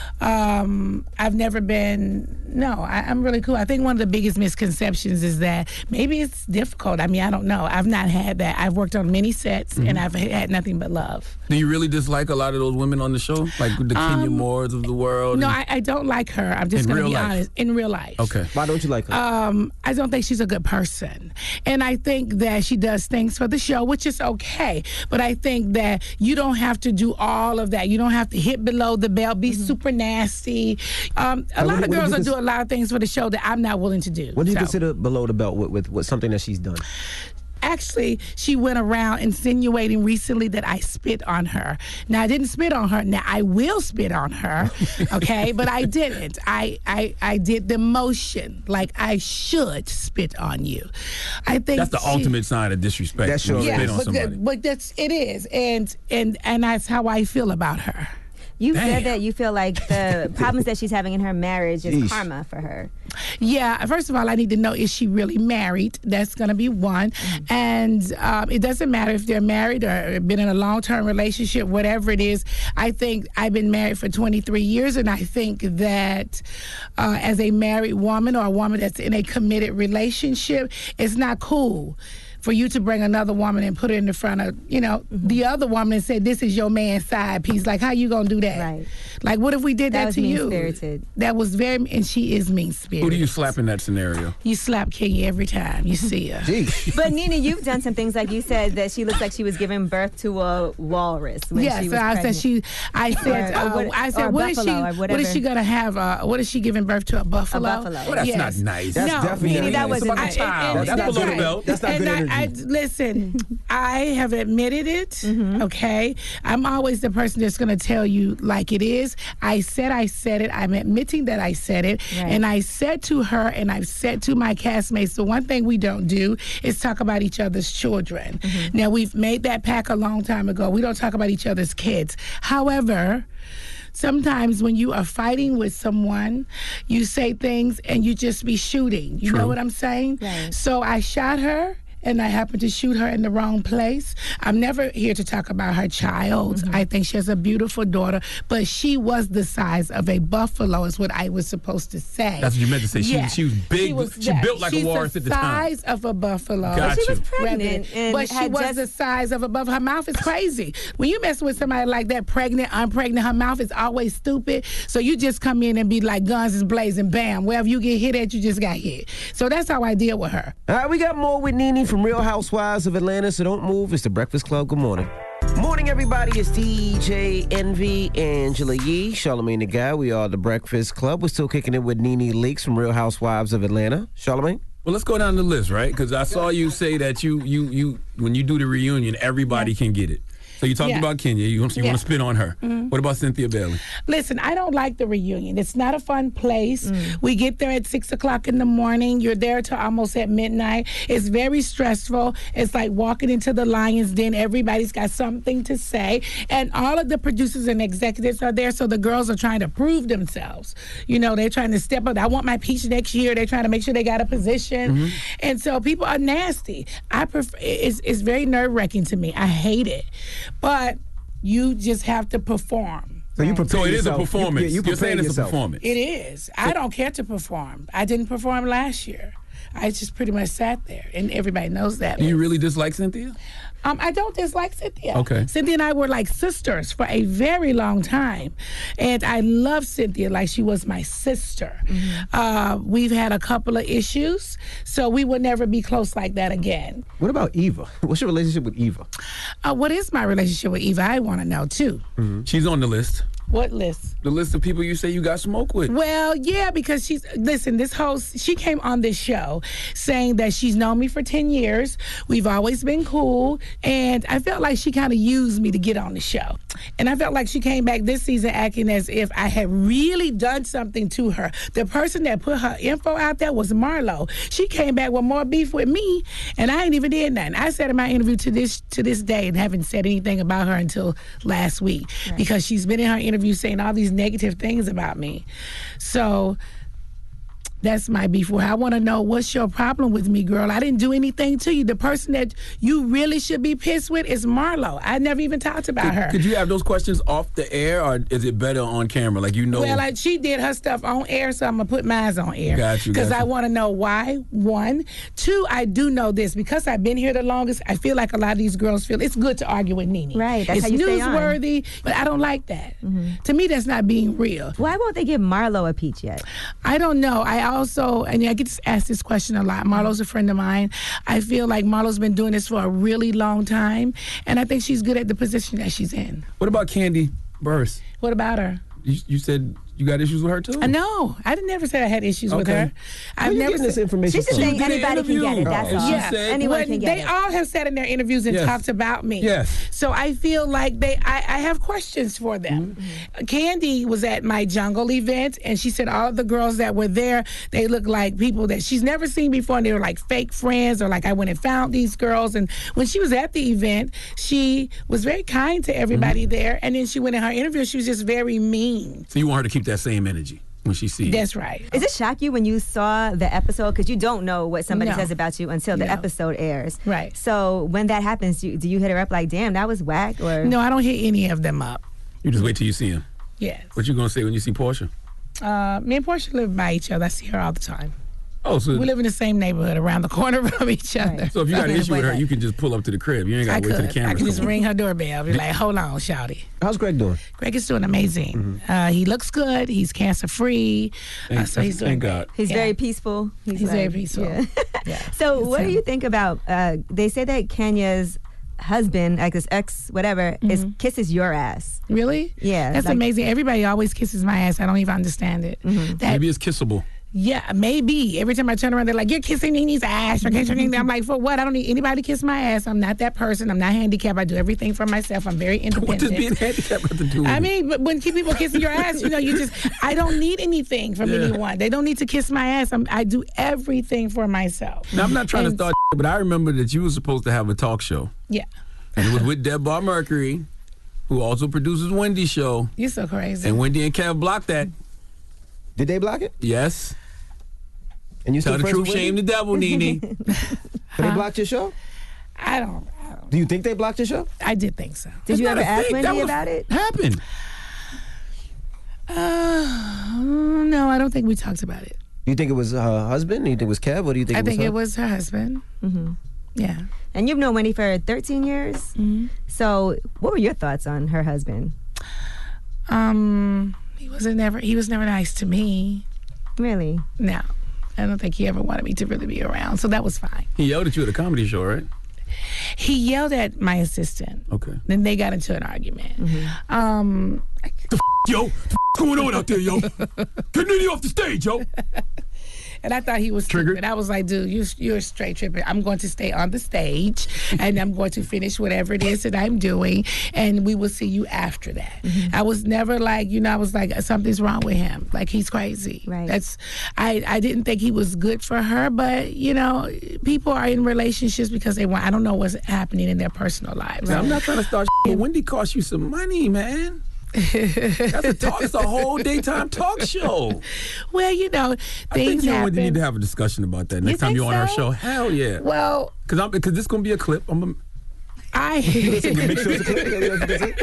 Um, I've never been. No, I, I'm really cool. I think one of the biggest misconceptions is that maybe it's difficult. I mean, I don't know. I've not had that. I've worked on many sets, Mm-hmm. and I've had nothing but love. Do you really dislike a lot of those women on the show, like the Kenya Moores of the world? No, and- I, I don't like her. I'm just In going to real be life? honest. In real life. Okay. Why don't you like her? Um, I don't think she's a good person. And I think that she does things for the show, which is okay. But I think that you don't have to do all of that. You don't have to hit below the belt, be super nasty. Um, a And lot what of do- what girls do will you do cons- a lot of things for the show that I'm not willing to do. What do you So, consider below the belt with, with, with something that she's done? Actually, she went around insinuating recently that I spit on her. Now, I didn't spit on her. Now, I will spit on her, okay? But I didn't. I, I I did the motion like I should spit on you. I think That's the she- ultimate sign of disrespect. That's when you sure Yeah, spit on but, somebody. that, but that's it is, and and and that's how I feel about her. You Damn. said that you feel like the problems that she's having in her marriage is Jeez. karma for her. Yeah, first of all, I need to know, is she really married? That's going to be one. And um, it doesn't matter if they're married or been in a long-term relationship, whatever it is. I think I've been married for twenty-three years, and I think that uh, as a married woman or a woman that's in a committed relationship, it's not cool for you to bring another woman and put her in the front of, you know, the other woman and say, this is your man's side piece. Like, how you going to do that? Right. Like, what if we did That that, was to you? mean-spirited. That was very, and she is mean-spirited. Who do you slap in that scenario? You slap Kenya every time you see her. Jeez. But Nina, you've done some things like you said that she looks like she was giving birth to a walrus when Yes, she was so I pregnant. said she. I said, Or- or uh, what- I or said, a what is she? buffalo or What is whatever. she gonna have? Uh, what is she giving birth to? A buffalo. buffalo. Well, that's Yes. not nice. That's no, definitely Nene, not that nice. wasn't It's about nice. a child. That's That's not below good. the belt. That's not and good I, I, energy. listen, I have admitted it. Mm-hmm. Okay, I'm always the person that's going to tell you like it is. I said I said it. I'm admitting that I said it, Right. and I said to her, and I've said to my castmates, the one thing we don't do is talk about each other's children. Mm-hmm. Now we've made that pact a long time ago. We don't talk about each other's kids. However, sometimes when you are fighting with someone, you say things and you just be shooting. You know True. what I'm saying? Right. So I shot her. and I happened to shoot her in the wrong place. I'm never here to talk about her child. Mm-hmm. I think she has a beautiful daughter, but she was the size of a buffalo is what I was supposed to say. That's what you meant to say. She, Yeah. she was big. She, was, built like she's a walrus the at the time. size of a buffalo. Got She was you. pregnant and but she had was just- the size of a buffalo. Her mouth is crazy. When you mess with somebody like that, pregnant, unpregnant, her mouth is always stupid. So you just come in and be like guns is blazing, bam. Wherever you get hit at, you just got hit. So that's how I deal with her. All right, we got more with Nene from Real Housewives of Atlanta, so don't move. It's the Breakfast Club. Good morning. Morning, everybody. It's D J Envy, Angela Yee, Charlamagne the Guy. We are the Breakfast Club. We're still kicking it with Nene Leakes from Real Housewives of Atlanta. Charlamagne? Well, let's go down the list, right? Because I saw you say that you, you, you, when you do the reunion, everybody can get it. So you talked Yeah. about Kenya. You, you Yeah. want to spin on her. Mhm. What about Cynthia Bailey? Listen, I don't like the reunion. It's not a fun place. We get there at six o'clock in the morning. You're there till almost at midnight. It's very stressful. It's like walking into the Lion's Den. Everybody's got something to say. And all of the producers and executives are there, so the girls are trying to prove themselves. You know, they're trying to step up. I want my peach next year. They're trying to make sure they got a position. Mm-hmm. And so people are nasty. I prefer, it's, it's very nerve-wracking to me. I hate it. But you just have to perform. So you prepare So it is a yourself. performance. You, you You're prepare saying it's a yourself. performance. It is. I don't care to perform. I didn't perform last year. I just pretty much sat there, and everybody knows that. Do you really dislike Cynthia? Um, I don't dislike Cynthia. Okay. Cynthia and I were like sisters for a very long time. And I love Cynthia like she was my sister. Uh, we've had a couple of issues, so we will never be close like that again. What about Eva? What's your relationship with Eva? Uh, what is my relationship with Eva? I want to know, too. She's on the list. What list? The list of people you say you got smoke with. Well, yeah, because she's, listen, this host, she came on this show saying that she's known me for ten years. We've always been cool. And I felt like she kind of used me to get on the show. And I felt like she came back this season acting as if I had really done something to her. The person that put her info out there was Marlo. She came back with more beef with me, and I ain't even did nothing. I said in my interview to this to this day and haven't said anything about her until last week because she's been in her interview saying all these negative things about me. So that's my beef with her. I want to know, what's your problem with me, girl? I didn't do anything to you. The person that you really should be pissed with is Marlo. I never even talked about Could, her. could you have those questions off the air, or is it better on camera? Like, you know. Well, like, she did her stuff on air, so I'm going to put mine on air. Got you, Because got I you. want to know why, one. Two, I do know this. Because I've been here the longest, I feel like a lot of these girls feel it's good to argue with Nene. Right, that's it's how you stay on. newsworthy, but I don't like that. To me, that's not being real. Why won't they give Marlo a peach yet? I don't know. I also, and I get asked this question a lot. Marlo's a friend of mine. I feel like Marlo's been doing this for a really long time, and I think she's good at the position that she's in. What about Candy Burris? What about her? You, you said you got issues with her too? Uh, no, I didn't never say I had issues with Okay. her. I've Where you never getting this said- information She's just from? saying did an anybody can get it. interview. That's Oh, all. she Yeah, said- Anyone when can get they it. all have sat in their interviews and Yes. talked about me. Yes. So I feel like they, I, I have questions for them. Mm-hmm. Candy was at my jungle event, and she said all of the girls that were there, they look like people that she's never seen before, and they were like fake friends, or like I went and found these girls. And when she was at the event, she was very kind to everybody Mm-hmm. there, and then she went in her interview, she was just very mean. So you want her to keep that same energy when she sees you? That's right. Does it shock you when you saw the episode? Because you don't know what somebody No. says about you until the No. episode airs. Right. So when that happens, do you, do you hit her up like, damn, that was whack? Or No, I don't hit any of them up. You just wait till you see him. Yes. What you gonna say when you see Portia? Uh, me and Portia live by each other. I see her all the time. Oh, so We live in the same neighborhood around the corner from each other. so if you got an Okay, issue with her, wait. you can just pull up to the crib. You ain't I gotta wait till the could. camera. I could just come on. ring her doorbell. Be like, hold on, shouty. How's Greg doing? Greg is doing amazing. Uh, he looks good. He's cancer free. Uh, Thank- so he's doing thank great. God. he's Yeah. very peaceful. He's like- very peaceful. yeah. Yeah. So It's what do him. you think about, uh, they say that Kenya's husband, like his ex, whatever, is kisses your ass. Really? Yeah. That's like- amazing. Everybody always kisses my ass. I don't even understand it. That Maybe it's kissable. Yeah, maybe. Every time I turn around, they're like, you're kissing Nene's ass. You're kissing Nene. I'm like, for what? I don't need anybody to kiss my ass. I'm not that person. I'm not handicapped. I do everything for myself. I'm very independent. What does being handicapped have to do with I it? mean, but when people kissing your ass, you know, you just, I don't need anything from Yeah. anyone. They don't need to kiss my ass. I'm, I do everything for myself. Now, I'm not trying And- to start, but I remember that you were supposed to have a talk show. Yeah. And it was with Deb Bar Mercury, who also produces Wendy's show. You're so crazy. And Wendy and Kev blocked that. Did they block it? Yes. And you Tell still the friends truth, with shame the Wendy? devil, Nene. But they Huh? blocked your show? I don't. I don't. Do you think they blocked your show? I did think so. Did It's you not ever a ask thing. Wendy That was- about it? Happened. Uh, no, I don't think we talked about it. Do you think it was her husband? Do you think it was Kev? What do you think I it was think her? it was her husband. Mm-hmm. Yeah. And you've known Wendy for thirteen years. Mm-hmm. So, what were your thoughts on her husband? Um, he wasn't never. He was never nice to me. Really? No, I don't think he ever wanted me to really be around. So that was fine. He yelled at you at a comedy show, right? He yelled at my assistant. Okay. Then they got into an argument. Um, Yo, the f- going on out there, yo? Get Nene off the stage, yo. and I thought he was triggered. I was like, dude, you, you're straight tripping. I'm going to stay on the stage, and I'm going to finish whatever it is that I'm doing, and we will see you after that. I was never like, you know, I was like, something's wrong with him. Like, he's crazy. Right. That's, I, I didn't think he was good for her, but, you know, people are in relationships because they want, I don't know what's happening in their personal lives. Now, I'm not trying to start shit, but Wendy cost you some money, man. That's a talk. It's a whole daytime talk show. Well, you know, I think things you and happen. Wendy need to have a discussion about that next You time think you're on our so? show. Hell yeah. Well, because I'm because this is gonna be a clip. I'm gonna, I make sure it's a clip.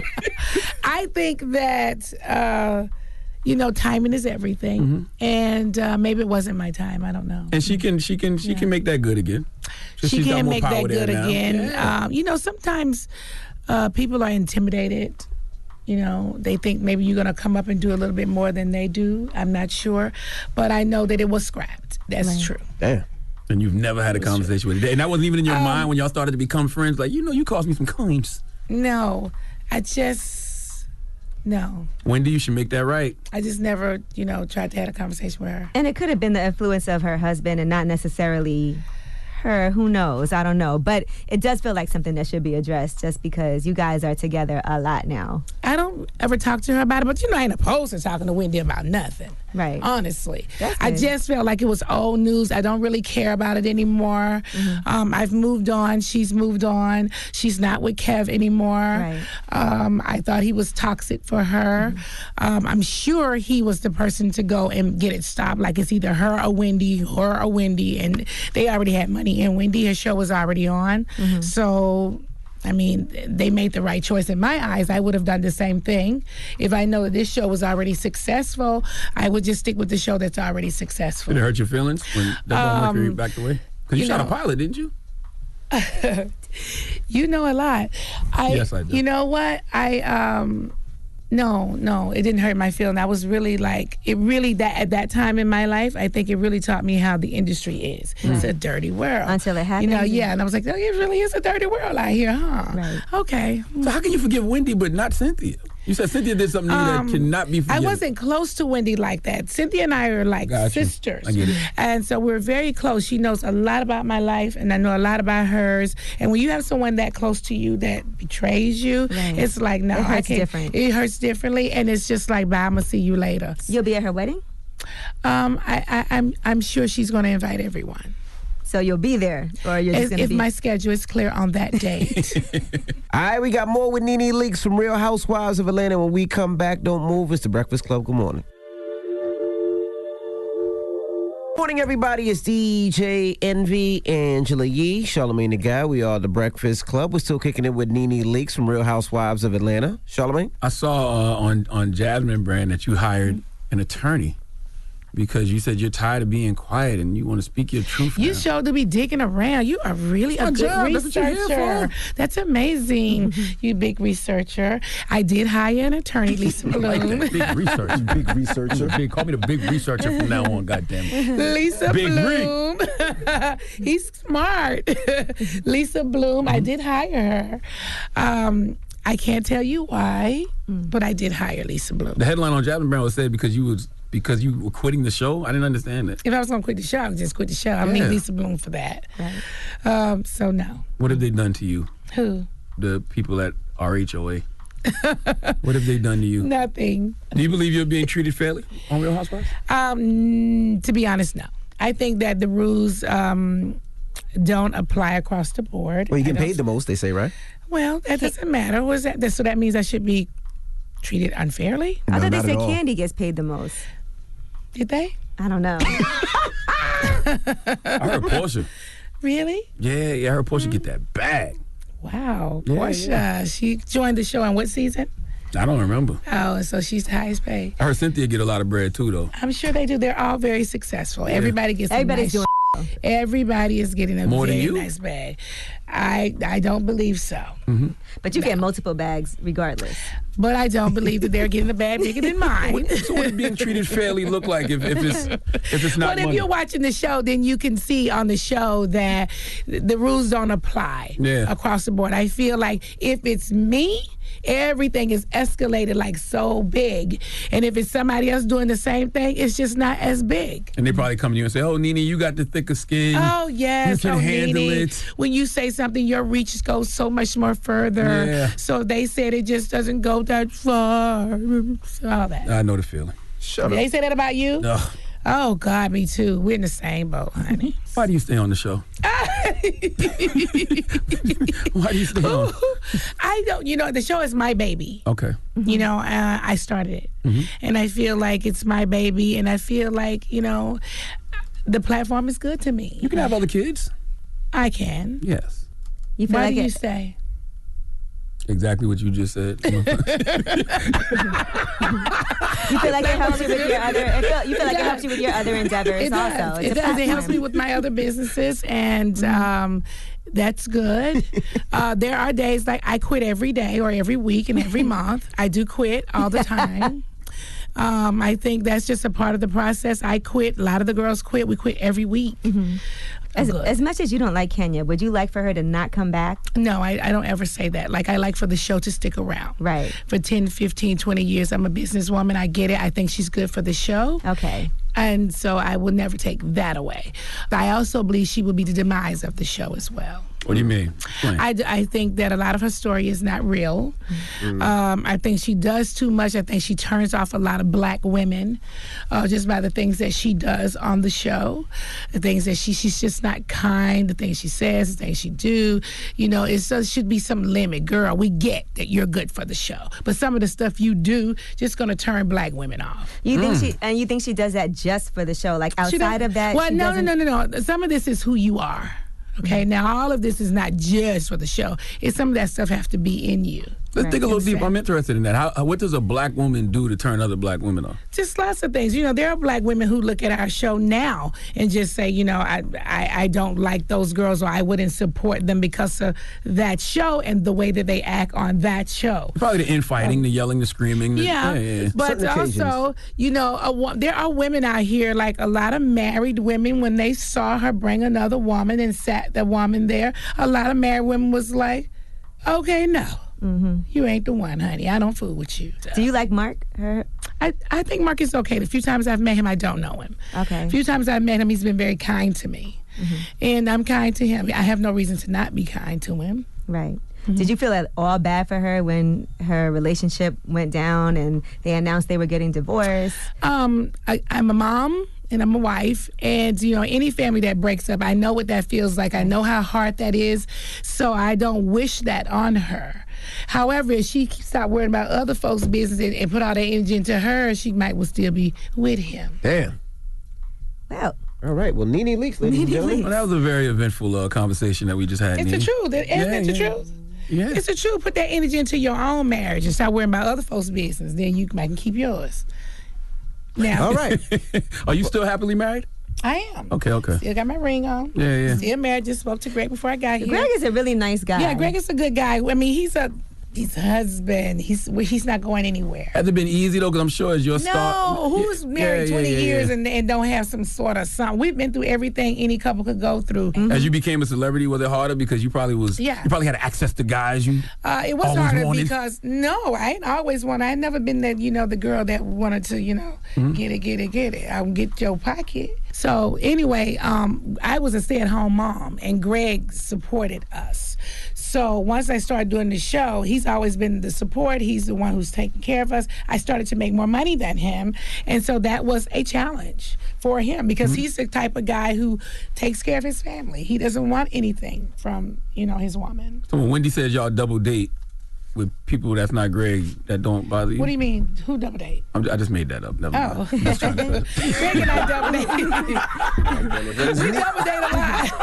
I think that uh, you know, timing is everything, and uh, maybe it wasn't my time. I don't know. and she can she can she Yeah. can make that good again. So She she's got can't more make power that there good now. again. Yeah. Um, you know, sometimes uh, people are intimidated. You know, they think maybe you're going to come up and do a little bit more than they do. I'm not sure. But I know that it was scrapped. That's Right. true. Damn. And you've never had a conversation with her. And that wasn't even in your Um, mind when y'all started to become friends. Like, you know, you caused me some coins. No, I just, no. Wendy, you should make that right. I just never, you know, tried to have a conversation with her. And it could have been the influence of her husband and not necessarily her. Who knows? I don't know. But it does feel like something that should be addressed just because you guys are together a lot now. I don't ever talk to her about it, but you know, I ain't opposed to talking to Wendy about nothing. Right. Honestly. That's I good. just felt like it was old news. I don't really care about it anymore. Mm-hmm. Um, I've moved on. She's moved on. She's not with Kev anymore. Right. Um, I thought he was toxic for her. Mm-hmm. Um, I'm sure he was the person to go and get it stopped. Like it's either her or Wendy, her or Wendy. And they already had money in Wendy. Her show was already on. Mm-hmm. So I mean, they made the right choice in my eyes. I would have done the same thing. If I know that this show was already successful, I would just stick with the show that's already successful. Did it hurt your feelings when Double Um, Mercury backed away? Because you, you shot a know- pilot, didn't you? You know a lot. I, Yes, I do. You know what? I um, no, no, it didn't hurt my feeling. I was really like, it really that at that time in my life, I think it really taught me how the industry is. It's a dirty world. Until it happened. You know, yeah. And I was like, oh, it really is a dirty world out here, huh? Right. Okay. So how can you forgive Wendy but not Cynthia? You said Cynthia did something to you Um, that cannot be I forgiven. wasn't close to Wendy like that. Cynthia and I are like Gotcha. sisters. I get it. And so we're very close. She knows a lot about my life, and I know a lot about hers. And when you have someone that close to you that betrays you, Right. it's like, no, It I hurts can't. different. It hurts differently, and it's just like, bye, I'm going to see you later. You'll be at her wedding? Um, I, I, I'm, I'm sure she's going to invite everyone. So you'll be there, or you're just If, going to if be... my schedule is clear on that date. All right, we got more with Nene Leakes from Real Housewives of Atlanta. When we come back, don't move. It's the Breakfast Club. Good morning. Morning, everybody. It's D J Envy, Angela Yee, Charlamagne the Guy. We are the Breakfast Club. We're still kicking it with Nene Leakes from Real Housewives of Atlanta. Charlamagne? I saw uh, on on Jasmine Brand that you hired an attorney because you said you're tired of being quiet and you want to speak your truth. You now. showed to be digging around. You are really a my good job. That's what you're here researcher. for. That's amazing. You big researcher. I did hire an attorney, Lisa I like Bloom. that. Big researcher. Big researcher. Big, call me the big researcher from now on, goddammit. Lisa Big Bloom. He's smart. Lisa Bloom. I did hire her. Um, I can't tell you why, but I did hire Lisa Bloom. The headline on Jasmine Brand was said because you was because you were quitting the show. I didn't understand it. If I was going to quit the show, I would just quit the show. I Yeah. need Lisa Bloom for that. Um, so, no. What have they done to you? Who? The people at R H O A. What have they done to you? Nothing. Do you believe you're being treated fairly on Real Housewives? Um, to be honest, no. I think that the rules um, don't apply across the board. Well, you I get don't- paid the most, they say, right? Well, that doesn't matter. Was that so? That means I should be treated unfairly? I No, thought they not at said all. Candy gets paid the most. Did they? I don't know. I heard Portia. Really? Yeah, yeah. I heard Portia get that bag. Wow. Yeah, Portia, yeah. she joined the show on what season? I don't remember. Oh, so she's the highest paid. I heard Cynthia get a lot of bread too, though. I'm sure they do. They're all very successful. Yeah. Everybody gets Everybody's a nice doing Everybody is getting a More than very you? nice bag. I I don't believe so. Mm-hmm. But you get multiple bags regardless. But I don't believe that they're getting a bag bigger than mine. So what does being treated fairly look like if, if it's if it's not Well, if money? you're watching the show, then you can see on the show that the rules don't apply Yeah. across the board. I feel like if it's me, everything is escalated like so big. And if it's somebody else doing the same thing, it's just not as big. And they probably come to you and say, "Oh, Nene, you got the thicker skin. Oh, yes. you can oh, handle Nene. it." When you say something, your reach goes so much more further. Yeah. So they said it just doesn't go that far. All that. I know the feeling. Shut They say that about you? No. Oh, God, me too. We're in the same boat, honey. Why do you stay on the show? Why do you stay on? I don't, you know, the show is my baby. Okay. You know, uh, I started it. Mm-hmm. And I feel like it's my baby. And I feel like, you know, the platform is good to me. You can have other kids. I can. Yes. You feel Why like do you it- say? Exactly what you just said. You feel like it helps you with your other. It feel, you feel like it helps you with your other endeavors It does. also. It's It a does. It helps platform. me with my other businesses, and um, that's good. uh, there are days like I quit every day or every week and every month. I do quit all the time. Um, I think that's just a part of the process. I quit. A lot of the girls quit. We quit every week. As, as much as you don't like Kenya, would you like for her to not come back? No, I, I don't ever say that. Like, I like for the show to stick around. Right. For ten, fifteen, twenty years. I'm a businesswoman. I get it. I think she's good for the show. Okay. And so I will never take that away. I also believe she will be the demise of the show as well. What do you mean? Explain. I, I think that a lot of her story is not real. Mm. Um, I think she does too much. I think she turns off a lot of black women uh, just by the things that she does on the show. The things that she, she's just not kind, the things she says, the things she do. You know, it's, there should be some limit. Girl, we get that you're good for the show. But some of the stuff you do just going to turn black women off. You think she and you think she does that just for the show? Like She outside does- of that? Well, she no, no, doesn't- no, no, no. Some of this is who you are. Okay, now all of this is not just for the show. It's some of that stuff have to be in you. Let's dig a little Insane. deeper. I'm interested in that. How, how- what does a black woman do to turn other black women on? Just lots of things. You know, there are black women who look at our show now and just say, you know, I, I, I don't like those girls, or I wouldn't support them because of that show and the way that they act on that show. Probably the infighting, the yelling, the screaming. The, Yeah, yeah, yeah. but Certain occasions. also, you know, a, wo- there are women out here, like a lot of married women, when they saw her bring another woman and sat the woman there, a lot of married women was like, okay, no. Mm-hmm. You ain't the one, honey. I don't fool with you. Do you like Mark? Her? I, I think Mark is okay. The few times I've met him, I don't know him. Okay. A few times I've met him, he's been very kind to me. Mm-hmm. And I'm kind to him. I have no reason to not be kind to him. Right. Did you feel at all bad for her when her relationship went down and they announced they were getting divorced? Um, I, I'm a mom and I'm a wife, and you know, any family that breaks up, I know what that feels like. I know how hard that is, so I don't wish that on her. However, if she stopped worrying about other folks' business and, and put all that energy into her, she might will still be with him. Damn. Well. All right. Well, Nene Leakes, ladies and gentlemen. Well, that was a very eventful uh, conversation that we just had. It's the Nene. truth. Isn't Yeah, it the yeah. truth? Yeah. It's the truth. Put that energy into your own marriage and stop worrying about other folks' business. Then you might can keep yours. Now, All right. Are you still happily married? I am. Okay, okay. Still got my ring on. Yeah, yeah. Still married. Just spoke to Greg before I got here. Greg is a really nice guy. Yeah, Greg is a good guy. I mean, he's a he's a husband. He's well, he's not going anywhere. Has it been easy though? Because I'm sure as your No, start. who's married Yeah, yeah, twenty yeah, years yeah. and, and don't have some sort of something? We've been through everything any couple could go through. As you became a celebrity, was it harder because you probably was? Yeah. You probably had access to guys you. Uh, it was always harder wanted? because no, I ain't always wanted. I ain't never been that, you know, the girl that wanted to, you know, Mm-hmm. get it, get it, get it. I would get your pocket. So anyway, um, I was a stay-at-home mom, and Greg supported us. So once I started doing the show, he's always been the support. He's the one who's taking care of us. I started to make more money than him, and so that was a challenge for him because Mm-hmm. he's the type of guy who takes care of his family. He doesn't want anything from, you know, his woman. So when Wendy says y'all double date with people that's not Greg, that don't bother you. What do you mean? Who double date? I'm, I just made that up. Never Oh. mind. Just trying to- Greg and I double date. We double date a lot.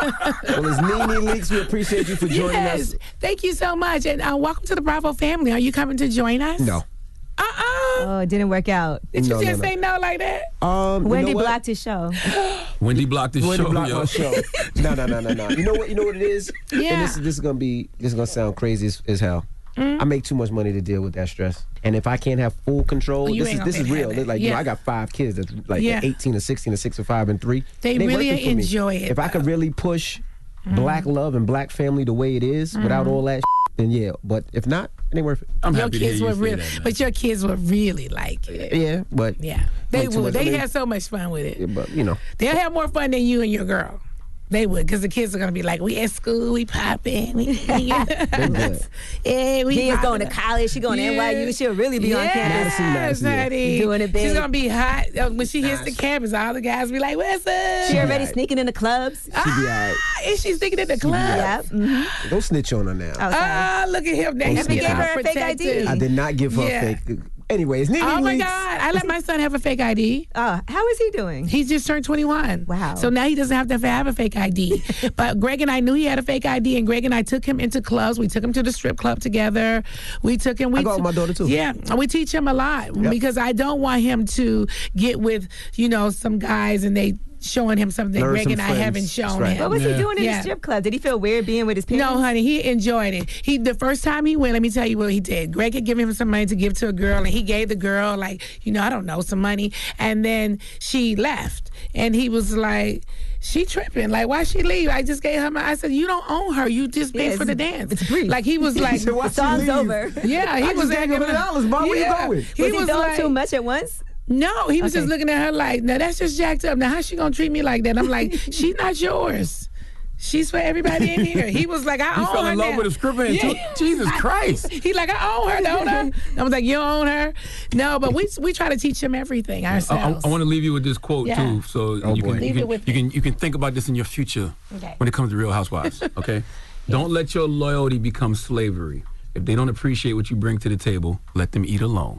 Well, it's Nene Leaks. We appreciate you for joining yes. us. Thank you so much. And uh, welcome to the Bravo family. Are you coming to join us? No. Uh-uh. Oh, it didn't work out. Did you No, just no, no. say no like that? Um, Wendy you know what? blocked his show. Wendy blocked his Wendy show, blocked yo. my show. No, no, no, no, no. You know what? You know what it is? Yeah. And this, this is gonna be. This is gonna sound crazy as, as hell. Mm. I make too much money to deal with that stress. And if I can't have full control, Oh, you this ain't is gonna this is have real. it. Like you know, Yeah. I got five kids that's like Yeah. eighteen or sixteen or six or five and three. They And really working for me. enjoy it, If I could really push Mm. black love and black family the way it is without Mm. all that, then yeah. But if not, it ain't worth it. I'm your happy to hear kids you would say really, that, man. but your kids would really like it. Yeah, but Yeah, they Like too would. much- I They mean- had so much fun with it. yeah, but you know, They'll have more fun than you and your girl. They would, because the kids are gonna be like, we at school, we popping, we they good. yeah, we He is going to popping. college. She going to N Y U. She'll really be on campus. Madison, Madison, yeah. honey. Doing it big. She's gonna be hot Uh, when she hits the campus. All the guys be like, "What's up?" She already alright. sneaking in the clubs. She be alright. Is she sticking in the club? Yep. Mm-hmm. Don't snitch on her now. Oh, sorry. Ah, look at him. Now Don't he's snitch getting on her her. Fake I D. protected. I did not give her Yeah. a fake. Anyways, Nene Oh my Leaks. God! I let my son have a fake I D. Oh, how is he doing? He just turned twenty-one. Wow. So now he doesn't have to have a fake I D. But Greg and I knew he had a fake I D, and Greg and I took him into clubs. We took him to the strip club together. We took him. We I go with t- my daughter, too. Yeah, we teach him a lot Yep. because I don't want him to get with you know some guys and they showing him something Learn Greg some and I friends. haven't That's shown right. him. What was Yeah. he doing in Yeah. the strip club? Did he feel weird being with his parents? No, honey, he enjoyed it. He the first time he went, let me tell you what he did. Greg had given him some money to give to a girl, and he gave the girl like, you know, I don't know, some money, and then she left, and he was like, she tripping, like why she leave? I just gave her my. I said, you don't own her, you just paid Yeah, for the it's- dance. it's brief. Like he was like, said, "Why The song's she leave?" over. yeah, he I was just gave you acting one hundred dollars, Mom. Where you yeah. going? He was was he doing like, too much at once? no, he was Okay. just looking at her like, no, that's just jacked up. Now, how's she gonna treat me like that? I'm like, she's not yours. She's for everybody in here. He was like, I He own fell her in love now. with a stripper and took- Jesus Christ. He like, I own her, don't I? I was like, you own her? No, but we we try to teach him everything I, ourselves. I want to leave you with this quote Yeah. too, so Oh, you boy. can Leave you it can, with you me. can you can think about this in your future Okay. when it comes to Real Housewives. Okay, don't let your loyalty become slavery. If they don't appreciate what you bring to the table, let them eat alone.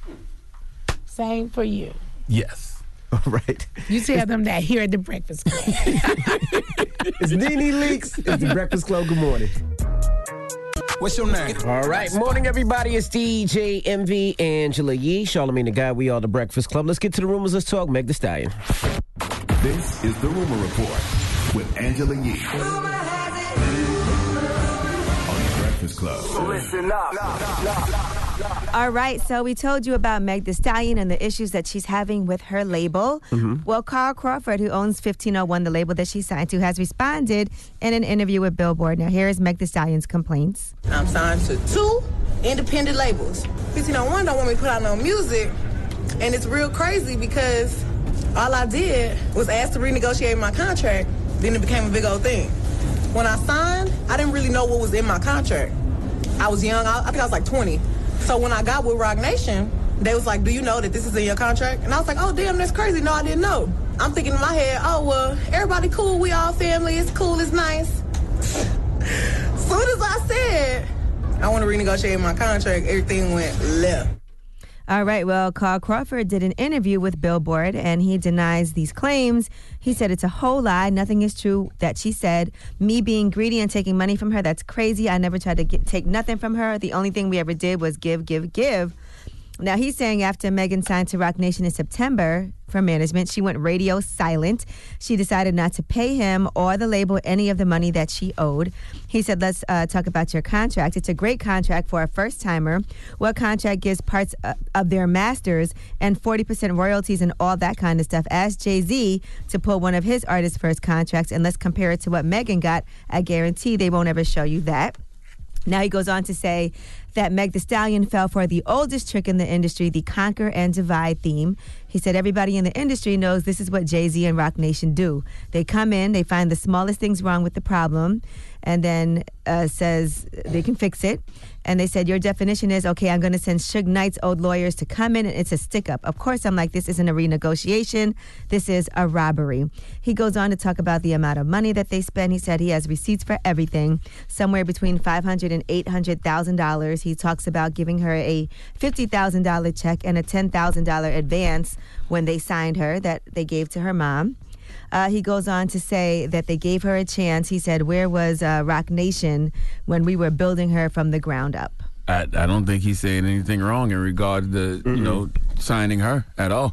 Same for you. Yes. All right. You tell them that here at the Breakfast Club. It's Nene Leaks. It's the Breakfast Club. Good morning. What's your name? All right. Morning, everybody. It's D J M V, Angela Yee, Charlamagne the Guy. We are the Breakfast Club. Let's get to the rumors. Let's talk. Meg Thee Stallion. This is the Rumor Report with Angela Yee on the Breakfast Club. Listen up. All right, so we told you about Meg Thee Stallion and the issues that she's having with her label. Mm-hmm. Well, Carl Crawford, who owns fifteen oh one, the label that she signed to, has responded in an interview with Billboard. Now, here is Meg Thee Stallion's complaints. I'm signed to two independent labels. fifteen oh one don't want me to put out no music, and it's real crazy because all I did was ask to renegotiate my contract, then it became a big old thing. When I signed, I didn't really know what was in my contract. I was young, I, I think I was like twenty. So when I got with Rock Nation, they was like, do you know that this is in your contract? And I was like, oh, damn, that's crazy. No, I didn't know. I'm thinking in my head, oh, well, everybody cool. We all family. It's cool. It's nice. Soon as I said, I want to renegotiate my contract, everything went left. All right, well, Carl Crawford did an interview with Billboard, and he denies these claims. He said it's a whole lie. Nothing is true that she said. Me being greedy and taking money from her, that's crazy. I never tried to get, take nothing from her. The only thing we ever did was give, give, give. Now, he's saying after Megan signed to Rock Nation in September for management, she went radio silent. She decided not to pay him or the label any of the money that she owed. He said, let's uh, talk about your contract. It's a great contract for a first-timer. What contract gives parts uh, of their masters and forty percent royalties and all that kind of stuff? Ask Jay-Z to pull one of his artists' first contracts, and let's compare it to what Megan got. I guarantee they won't ever show you that. Now he goes on to say that Meg Thee Stallion fell for the oldest trick in the industry, the conquer and divide theme. He said everybody in the industry knows this is what Jay-Z and Rock Nation do. They come in, they find the smallest things wrong with the problem, and then uh, says they can fix it. And they said, your definition is, okay, I'm going to send Suge Knight's old lawyers to come in, and it's a stick-up. Of course, I'm like, this isn't a renegotiation. This is a robbery. He goes on to talk about the amount of money that they spend. He said he has receipts for everything, somewhere between five hundred thousand dollars and eight hundred thousand dollars. He talks about giving her a fifty thousand dollars check and a ten thousand dollars advance when they signed her that they gave to her mom. Uh, he goes on to say that they gave her a chance. He said, where was uh, Rock Nation when we were building her from the ground up? I, I don't think he's saying anything wrong in regards to, mm-hmm. you know, signing her at all.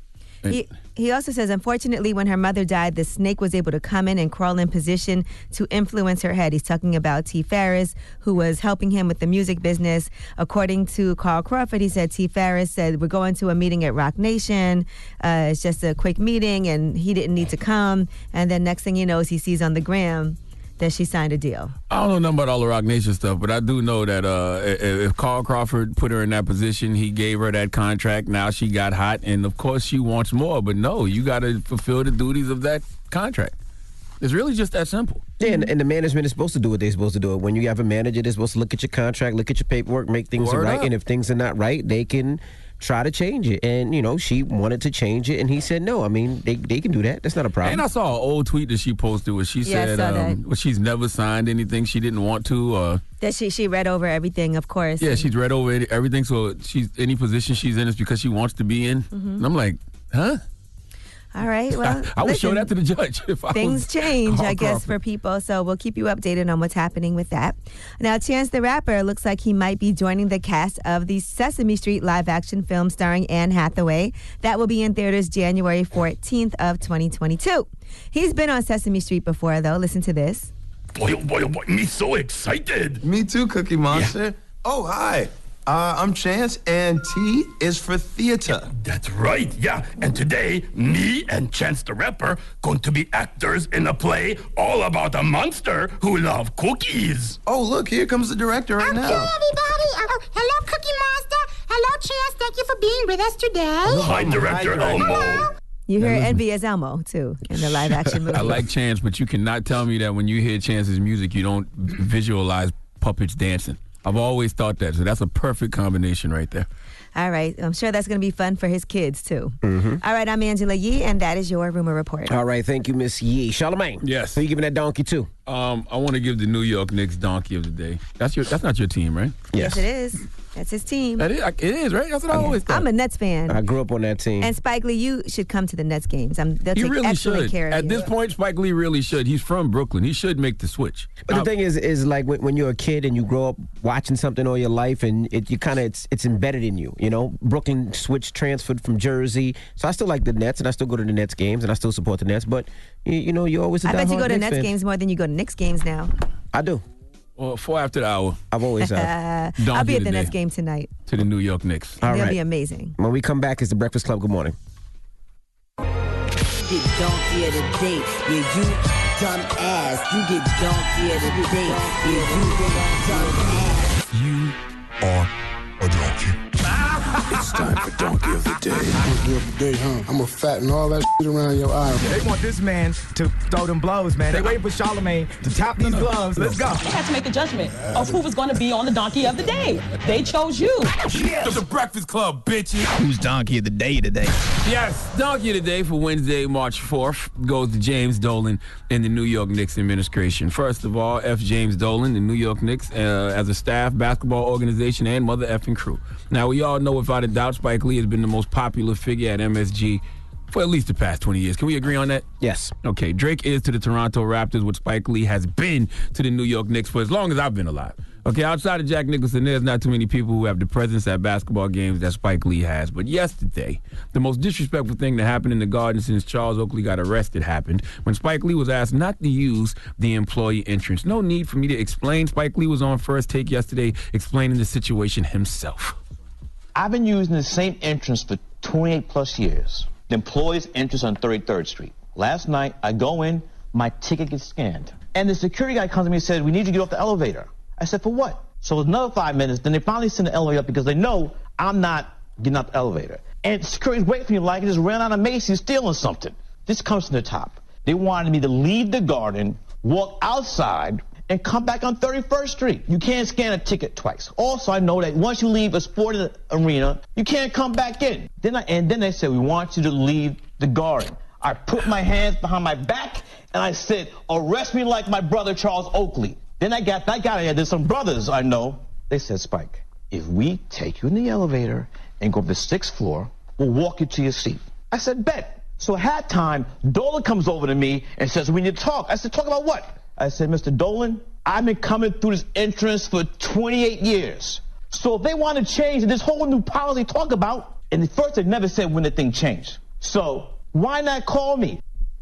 He, he also says, unfortunately, when her mother died, the snake was able to come in and crawl in position to influence her head. He's talking about T. Farris, who was helping him with the music business. According to Carl Crawford, he said T. Farris said, we're going to a meeting at Rock Nation. Uh, it's just a quick meeting, and he didn't need to come. And then next thing he knows, he sees on the gram that she signed a deal. I don't know nothing about all the Rock Nation stuff, but I do know that uh, if Carl Crawford put her in that position, he gave her that contract. Now she got hot, and of course she wants more. But no, you got to fulfill the duties of that contract. It's really just that simple. Yeah, and, and the management is supposed to do what they're supposed to do. When you have a manager, they're supposed to look at your contract, look at your paperwork, make things Word right. up. And if things are not right, they can try to change it. And, you know, she wanted to change it, and he said no. I mean, they they can do that. That's not a problem. And I saw an old tweet that she posted where she Yeah, I said saw that. um, well, she's never signed anything she didn't want to. Uh, That she, she read over everything, of course. yeah, she's read over it- everything, so she's any position she's in is because she wants to be in. Mhm. And I'm like, huh? All right, well, I, I would show listen, that to the judge if I things was change, Carl I guess, Crawford. for people. So we'll keep you updated on what's happening with that. Now, Chance the Rapper looks like he might be joining the cast of the Sesame Street live-action film starring Anne Hathaway. That will be in theaters January fourteenth of twenty twenty-two. He's been on Sesame Street before, though. Listen to this. Boy, oh boy, oh boy, me so excited. Me too, Cookie Monster. Oh, hi. Uh, I'm Chance, and T is for theater. That's right, yeah. And today, me and Chance the Rapper going to be actors in a play all about a monster who love cookies. Oh, look, here comes the director right now. Hello, everybody. Oh, hello, Cookie Monster. Hello, Chance. Thank you for being with us today. Hi, Director Elmo. You hear Envy as Elmo, too, in the live-action movie. I like Chance, but you cannot tell me that when you hear Chance's music, you don't visualize puppets dancing. I've always thought that, so that's a perfect combination right there. All right. I'm sure that's going to be fun for his kids, too. Mm-hmm. All right. I'm Angela Yee, and that is your Rumor Report. All right, thank you, Miss Yee. Charlamagne. Yes. Who you giving that donkey to? Um, I want to give the New York Knicks donkey of the day. That's your. That's not your team, right? Yes, it is. That's his team. That is, it is, right? That's what I always thought. I'm a Nets fan. I grew up on that team. And Spike Lee, you should come to the Nets games. I'm, they'll He take really excellent should. care of At you. this point, Spike Lee really should. He's from Brooklyn. He should make the switch. But the thing is, is like when, when you're a kid and you grow up watching something all your life, and it you kind of it's it's embedded in you. You know, Brooklyn switched, transferred from Jersey, so I still like the Nets, and I still go to the Nets games, and I still support the Nets. But you, you know, you're always a I bet you diehard go to Knicks Nets fan. games more than you go to Knicks games now. I do. Well, four after the hour. I've always Uh, have. I'll be at the today Nets game tonight. To the New York Knicks. All They'll right. be amazing. When we come back, it's the Breakfast Club. Good morning. Get donkey of the day, yeah, you dumb ass. You get donkey of the day, yeah, you dumb ass. You are a donkey. It's time for Donkey of the Day. Donkey of the Day, huh? I'm gonna fatten all that shit around your eye. They want this man to throw them blows, man. They waiting for Charlamagne to tap these gloves. Let's go. You had to make a judgment of who was going to be on the Donkey of the Day. They chose you. Yes. The Breakfast Club, bitches. Who's Donkey of the Day today? Yes, Donkey of the Day for Wednesday, March fourth goes to James Dolan and the New York Knicks administration. First of all, F. James Dolan, the New York Knicks, uh, as a staff, basketball organization, and mother effing crew. Now, we all know without a doubt Spike Lee has been the most popular figure at M S G for at least the past twenty years. Can we agree on that? Yes. Okay, Drake is to the Toronto Raptors what Spike Lee has been to the New York Knicks for as long as I've been alive. Okay, outside of Jack Nicholson, there's not too many people who have the presence at basketball games that Spike Lee has. But yesterday, the most disrespectful thing that happened in the Garden since Charles Oakley got arrested happened when Spike Lee was asked not to use the employee entrance. No need for me to explain. Spike Lee was on First Take yesterday explaining the situation himself. I've been using the same entrance for twenty-eight plus years. The employee's entrance on thirty-third Street. Last night, I go in, my ticket gets scanned. And the security guy comes to me and says, we need you to get off the elevator. I said, for what? So it's another five minutes. Then they finally send the elevator up because they know I'm not getting out the elevator. And security's waiting for me like I just ran out of Macy's stealing something. This comes from the top. They wanted me to leave the Garden, walk outside, and come back on thirty-first Street. You can't scan a ticket twice. Also, I know that once you leave a sporting arena, you can't come back in. Then I, and then they said, we want you to leave the Garden. I put my hands behind my back, and I said, arrest me like my brother Charles Oakley. Then I got that guy here. There's some brothers I know. They said, Spike, if we take you in the elevator and go to the sixth floor, we'll walk you to your seat. I said, bet. So at halftime, Dolan comes over to me and says, we need to talk. I said, talk about what? I said, Mister Dolan, I've been coming through this entrance for twenty-eight years. So if they want to change this whole new policy talk about, and at first they never said when the thing changed. So why not call me?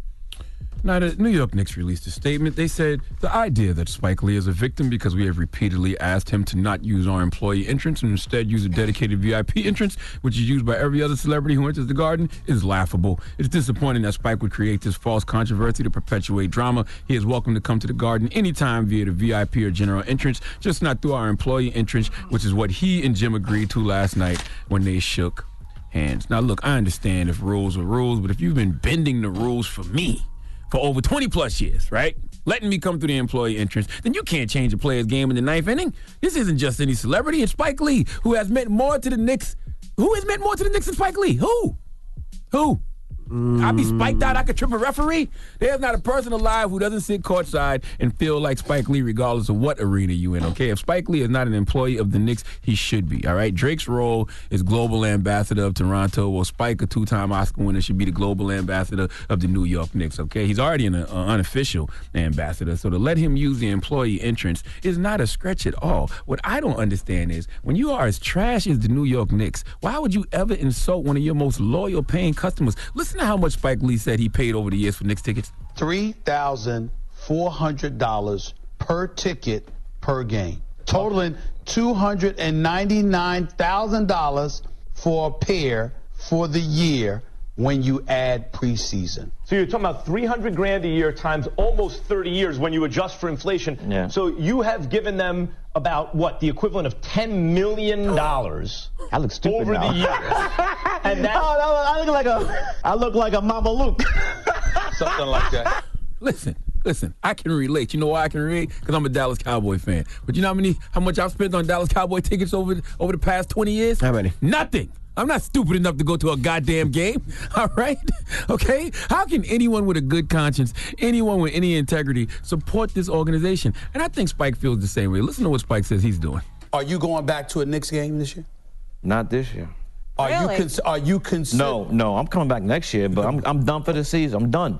Now, the New York Knicks released a statement. They said the idea that Spike Lee is a victim because we have repeatedly asked him to not use our employee entrance and instead use a dedicated V I P entrance, which is used by every other celebrity who enters the Garden, is laughable. It's disappointing that Spike would create this false controversy to perpetuate drama. He is welcome to come to the Garden anytime via the V I P or general entrance, just not through our employee entrance, which is what he and Jim agreed to last night when they shook hands. Now, look, I understand if rules are rules, but if you've been bending the rules for me for over twenty plus years, right? Letting me come through the employee entrance, then you can't change a player's game in the ninth inning. This isn't just any celebrity. It's Spike Lee, who has meant more to the Knicks. Who has meant more to the Knicks than Spike Lee? Who? Who? Mm. I'd be spiked out. I could trip a referee. There's not a person alive who doesn't sit courtside and feel like Spike Lee, regardless of what arena you in, okay? If Spike Lee is not an employee of the Knicks, he should be, all right? Drake's role is global ambassador of Toronto. Well, Spike, a two-time Oscar winner, should be the global ambassador of the New York Knicks, okay? He's already an uh, unofficial ambassador, so to let him use the employee entrance is not a stretch at all. What I don't understand is, when you are as trash as the New York Knicks, why would you ever insult one of your most loyal paying customers? Listen to how much Spike Lee said he paid over the years for Knicks tickets. three thousand four hundred dollars per ticket per game, totaling two hundred ninety-nine thousand dollars for a pair for the year when you add preseason. So you're talking about three hundred grand a year times almost thirty years when you adjust for inflation. Yeah. So you have given them about, what, the equivalent of ten million dollars I look stupid over now. the year. And that, Oh, no, I look like a, I look like a Mama Luke. something like that. Listen, listen, I can relate. You know why I can relate? Because I'm a Dallas Cowboy fan. But you know how many, how much I've spent on Dallas Cowboy tickets over over the past twenty years? How many? Nothing. I'm not stupid enough to go to a goddamn game, all right? Okay? How can anyone with a good conscience, anyone with any integrity, support this organization? And I think Spike feels the same way. Listen to what Spike says he's doing. Are you going back to a Knicks game this year? Not this year. Are Really? you cons- are you consider- No, no, I'm coming back next year, but I'm I'm done for the season. I'm done.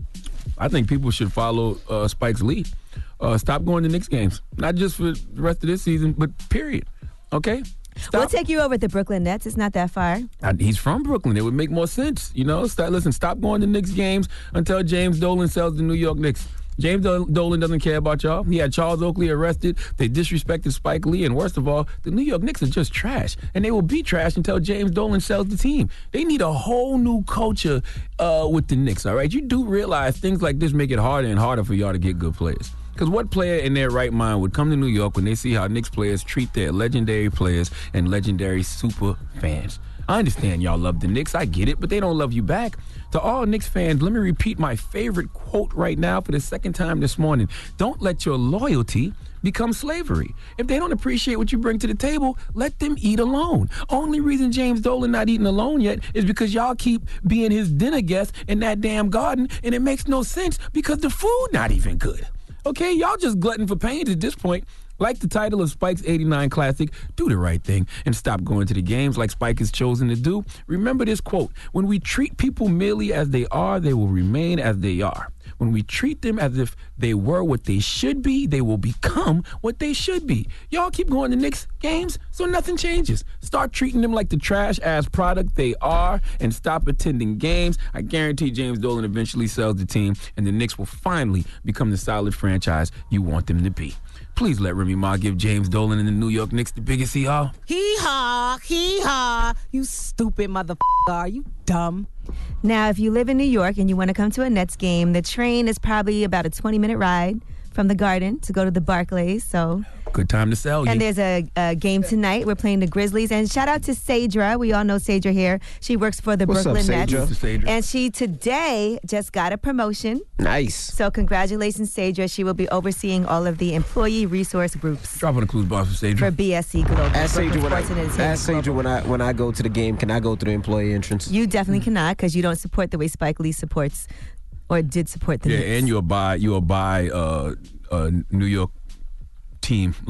I think people should follow uh, Spike's lead. Uh, stop going to Knicks games. Not just for the rest of this season, but period. Okay? Stop. We'll take you over to Brooklyn Nets. It's not that far. I, he's from Brooklyn. It would make more sense. You know, stop, listen, stop going to Knicks games until James Dolan sells the New York Knicks. James Dolan doesn't care about y'all. He had Charles Oakley arrested. They disrespected Spike Lee. And worst of all, the New York Knicks are just trash. And they will be trash until James Dolan sells the team. They need a whole new culture uh, with the Knicks, all right? You do realize things like this make it harder and harder for y'all to get good players. Because what player in their right mind would come to New York when they see how Knicks players treat their legendary players and legendary super fans? I understand y'all love the Knicks. I get it, but they don't love you back. To all Knicks fans, let me repeat my favorite quote right now for the second time this morning. Don't let your loyalty become slavery. If they don't appreciate what you bring to the table, let them eat alone. Only reason James Dolan not eating alone yet is because y'all keep being his dinner guests in that damn garden, and it makes no sense because the food not even good. Okay, y'all just glutton for pain at this point. Like the title of Spike's eighty-nine classic, do the right thing and stop going to the games like Spike has chosen to do. Remember this quote: when we treat people merely as they are, they will remain as they are. When we treat them as if they were what they should be, they will become what they should be. Y'all keep going to Knicks games, so nothing changes. Start treating them like the trash-ass product they are and stop attending games. I guarantee James Dolan eventually sells the team, and the Knicks will finally become the solid franchise you want them to be. Please let Remy Ma give James Dolan and the New York Knicks the biggest hee-haw. Hee-haw, hee-haw. You stupid motherfucker. Are you dumb? Now, if you live in New York and you want to come to a Nets game, the train is probably about a twenty-minute ride from the Garden to go to the Barclays. So good time to sell you. And there's a, a game tonight. We're playing the Grizzlies. And shout out to Sadra. We all know Sadra here. She works for the What's Brooklyn up, Nets. Sadra? And she today just got a promotion. Nice. So congratulations, Sadra. She will be overseeing all of the employee resource groups Drop on the clues box for Sadra. for B S C Global. Ask Sadra when I, Sports and Entertainment ask Sadra Global. when I when I go to the game. Can I go through the employee entrance? You definitely cannot, because you don't support the way Spike Lee supports or did support the Yeah, Knicks. and you're a buy, you're a buy uh, uh, New York team lover.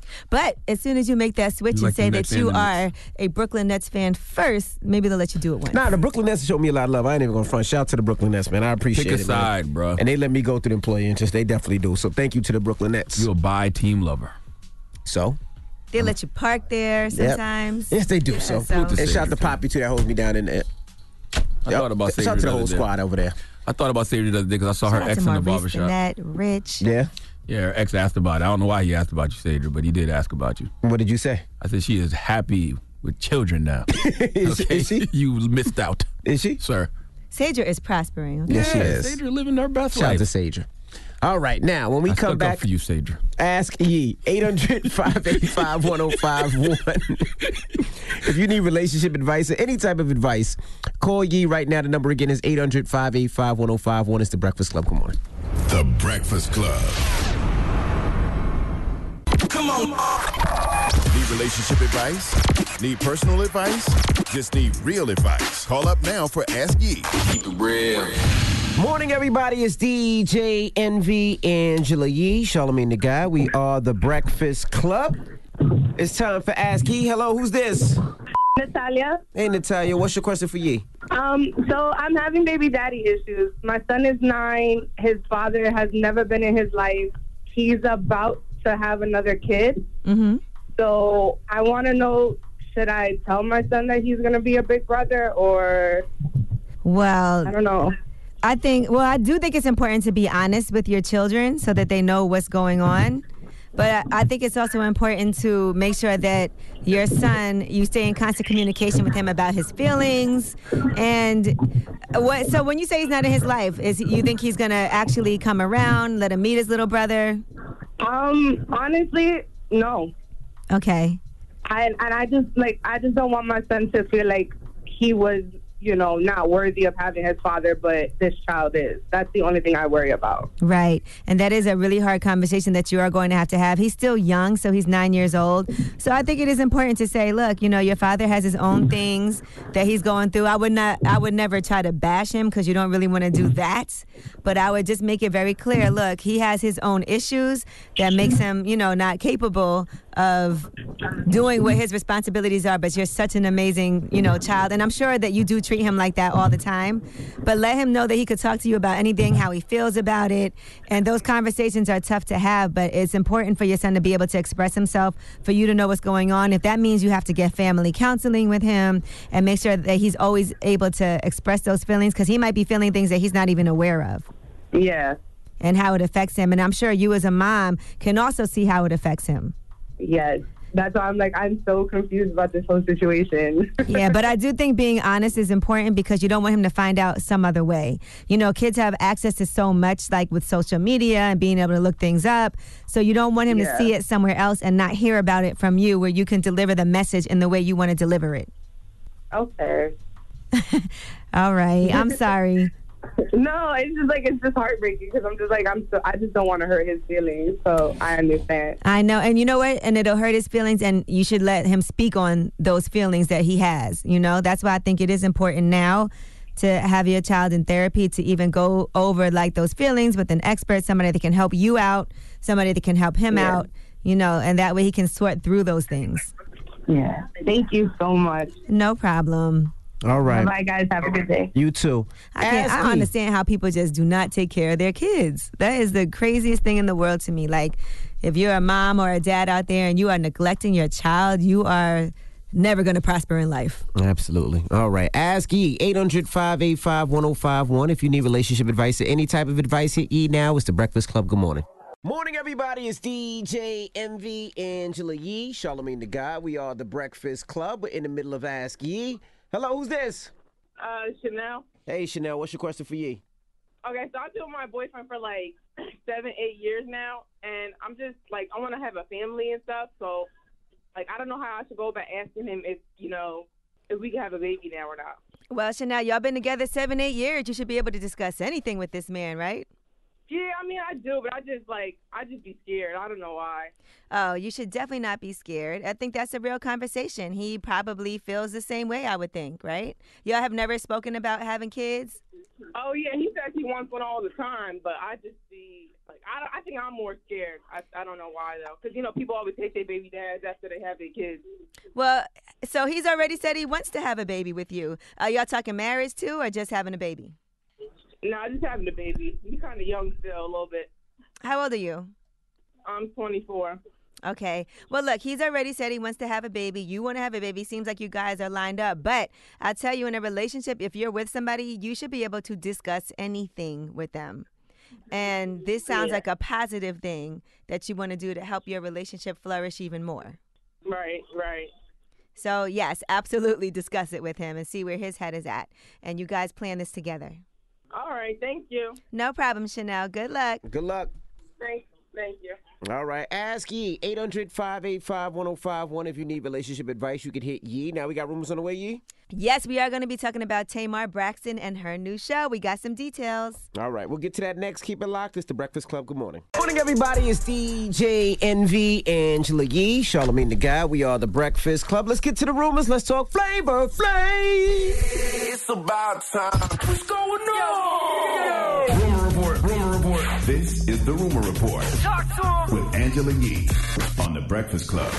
But as soon as you make that switch You and like the say Nets that and you the are a Brooklyn Nets fan first, maybe they'll let you do it once. Nah, the Brooklyn Nets showed me a lot of love. I ain't even gonna front. Shout out to the Brooklyn Nets, man. I appreciate Pick a it. man. side, bro. And they let me go through the employee interest. They definitely do. So thank you to the Brooklyn Nets. You're a buy team lover. So? They let you park there Yep. sometimes. Yes, they do. Yeah, so, so- and shout out to Poppy too. That holds me down in there. I thought about Shout Sadie out to the the whole other day. squad over there. I thought about Sadie the other day because I saw Shout her out ex to in the Maurice barbershop. Bennett, Rich. Yeah. Yeah, her ex asked about it. I don't know why he asked about you, Sadie, but he did ask about you. What did you say? I said she is happy with children now. is, Okay? is she? You missed out. Is she? Sir. Sadra is prospering. Okay? Yes, she is. Sadra living her best Shout out life. to Sadra. All right, now when we I come stuck back up for you, Sadra. Ask Yee, eight hundred, five eight five, one oh five one. If you need relationship advice or any type of advice, call Yee right now. The number again is eight hundred, five eight five, one oh five one. It's The Breakfast Club. Good morning. The Breakfast Club. Come on. Need relationship advice? Need personal advice? Just need real advice. Call up now for Ask Yee. Keep it real. Morning, everybody. It's D J Envy, Angela Yee, Charlamagne the Guy. We are The Breakfast Club. It's time for Ask Yee. Hello, who's this? Natalia. Hey, Natalia. What's your question for Yee? Um, so I'm having baby daddy issues. My son is nine. His father has never been in his life. He's about to have another kid. Mm-hmm. So I want to know, should I tell my son that he's going to be a big brother or... Well, I don't know. I think, well, I do think it's important to be honest with your children so that they know what's going on. But I I think it's also important to make sure that your son, you stay in constant communication with him about his feelings. And what? So when you say he's not in his life, is you think he's going to actually come around, let him meet his little brother? Um, honestly, no. Okay. I, and I just, like, I just don't want my son to feel like he was, you know, not worthy of having his father, but this child is. That's the only thing I worry about. Right. And that is a really hard conversation that you are going to have to have. He's still young, so he's nine years old. So I think it is important to say, look, you know, your father has his own things that he's going through. I would not, I would never try to bash him because you don't really want to do that. But I would just make it very clear, look, he has his own issues that makes him, you know, not capable of doing what his responsibilities are, but you're such an amazing, you know, child. And I'm sure that you do treat him like that all the time. But let him know that he could talk to you about anything, how he feels about it. And those conversations are tough to have, but it's important for your son to be able to express himself, for you to know what's going on. If that means you have to get family counseling with him and make sure that he's always able to express those feelings, because he might be feeling things that he's not even aware of. Yeah. And how it affects him. And I'm sure you as a mom can also see how it affects him. Yes. That's why I'm like, I'm so confused about this whole situation. Yeah, but I do think being honest is important because you don't want him to find out some other way. You know, kids have access to so much, like with social media and being able to look things up. So you don't want him Yeah. to see it somewhere else and not hear about it from you, where you can deliver the message in the way you want to deliver it. Okay. All right. I'm sorry. No, it's just like, it's just heartbreaking because I'm just like, I'm so, I just don't want to hurt his feelings. So I understand. I know. And you know what? And it'll hurt his feelings, and you should let him speak on those feelings that he has. You know, that's why I think it is important now to have your child in therapy, to even go over like those feelings with an expert, somebody that can help you out, somebody that can help him Yeah. out, you know, and that way he can sort through those things. Yeah. Thank you so much. No problem. All right. Bye, guys. Have a good day. You too. I can't, I don't understand how people just do not take care of their kids. That is the craziest thing in the world to me. Like, if you're a mom or a dad out there and you are neglecting your child, you are never going to prosper in life. Absolutely. All right. Ask Yee, eight hundred, five eight five, one oh five one. If you need relationship advice or any type of advice, hit Yee now. It's The Breakfast Club. Good morning. Morning, everybody. It's D J Envy, Angela Yee, Charlamagne the Guy. We are The Breakfast Club. We're in the middle of Ask Yee. Hello, who's this? Uh, Chanel. Hey, Chanel. What's your question for Yee? Okay, so I've been with my boyfriend for like seven, eight years now, and I'm just like, I want to have a family and stuff, so like, I don't know how I should go about asking him if, you know, if we can have a baby now or not. Well, Chanel, y'all been together seven, eight years. You should be able to discuss anything with this man, right? Yeah, I mean, I do, but I just like, I just be scared. I don't know why. Oh, you should definitely not be scared. I think that's a real conversation. He probably feels the same way, I would think, right? Y'all have never spoken about having kids? Oh, yeah, he says he wants one all the time, but I just be Like, I, don't- I think I'm more scared. I, I don't know why, though. Because, you know, people always hate their baby dads after they have their kids. Well, so he's already said he wants to have a baby with you. Are y'all talking marriage too, or just having a baby? No, nah, just having a baby. He's kind of young still, a little bit. How old are you? I'm twenty-four. Okay. Well, look, he's already said he wants to have a baby. You want to have a baby. Seems like you guys are lined up. But I'll tell you, in a relationship, if you're with somebody, you should be able to discuss anything with them. And this sounds Yeah. like a positive thing that you want to do to help your relationship flourish even more. Right, right. So, yes, absolutely discuss it with him and see where his head is at. And you guys plan this together. All right, thank you. No problem, Chanel. Good luck. Good luck. Thank, thank you. All right, ask Yee. eight hundred, five eight five, one oh five one. If you need relationship advice, you can hit Yee. Now we got rumors on the way, Yee? Yes, we are going to be talking about Tamar Braxton and her new show. We got some details. All right, we'll get to that next. Keep it locked. It's The Breakfast Club. Good morning. Morning, everybody. It's D J Envy, Angela Yee, Charlamagne the Guy. We are The Breakfast Club. Let's get to the rumors. Let's talk Flavor Flav. It's about time. What's going on? Rumor report. Rumor report. This is the Rumor Report Talk to him. with Angela Yee on The Breakfast Club.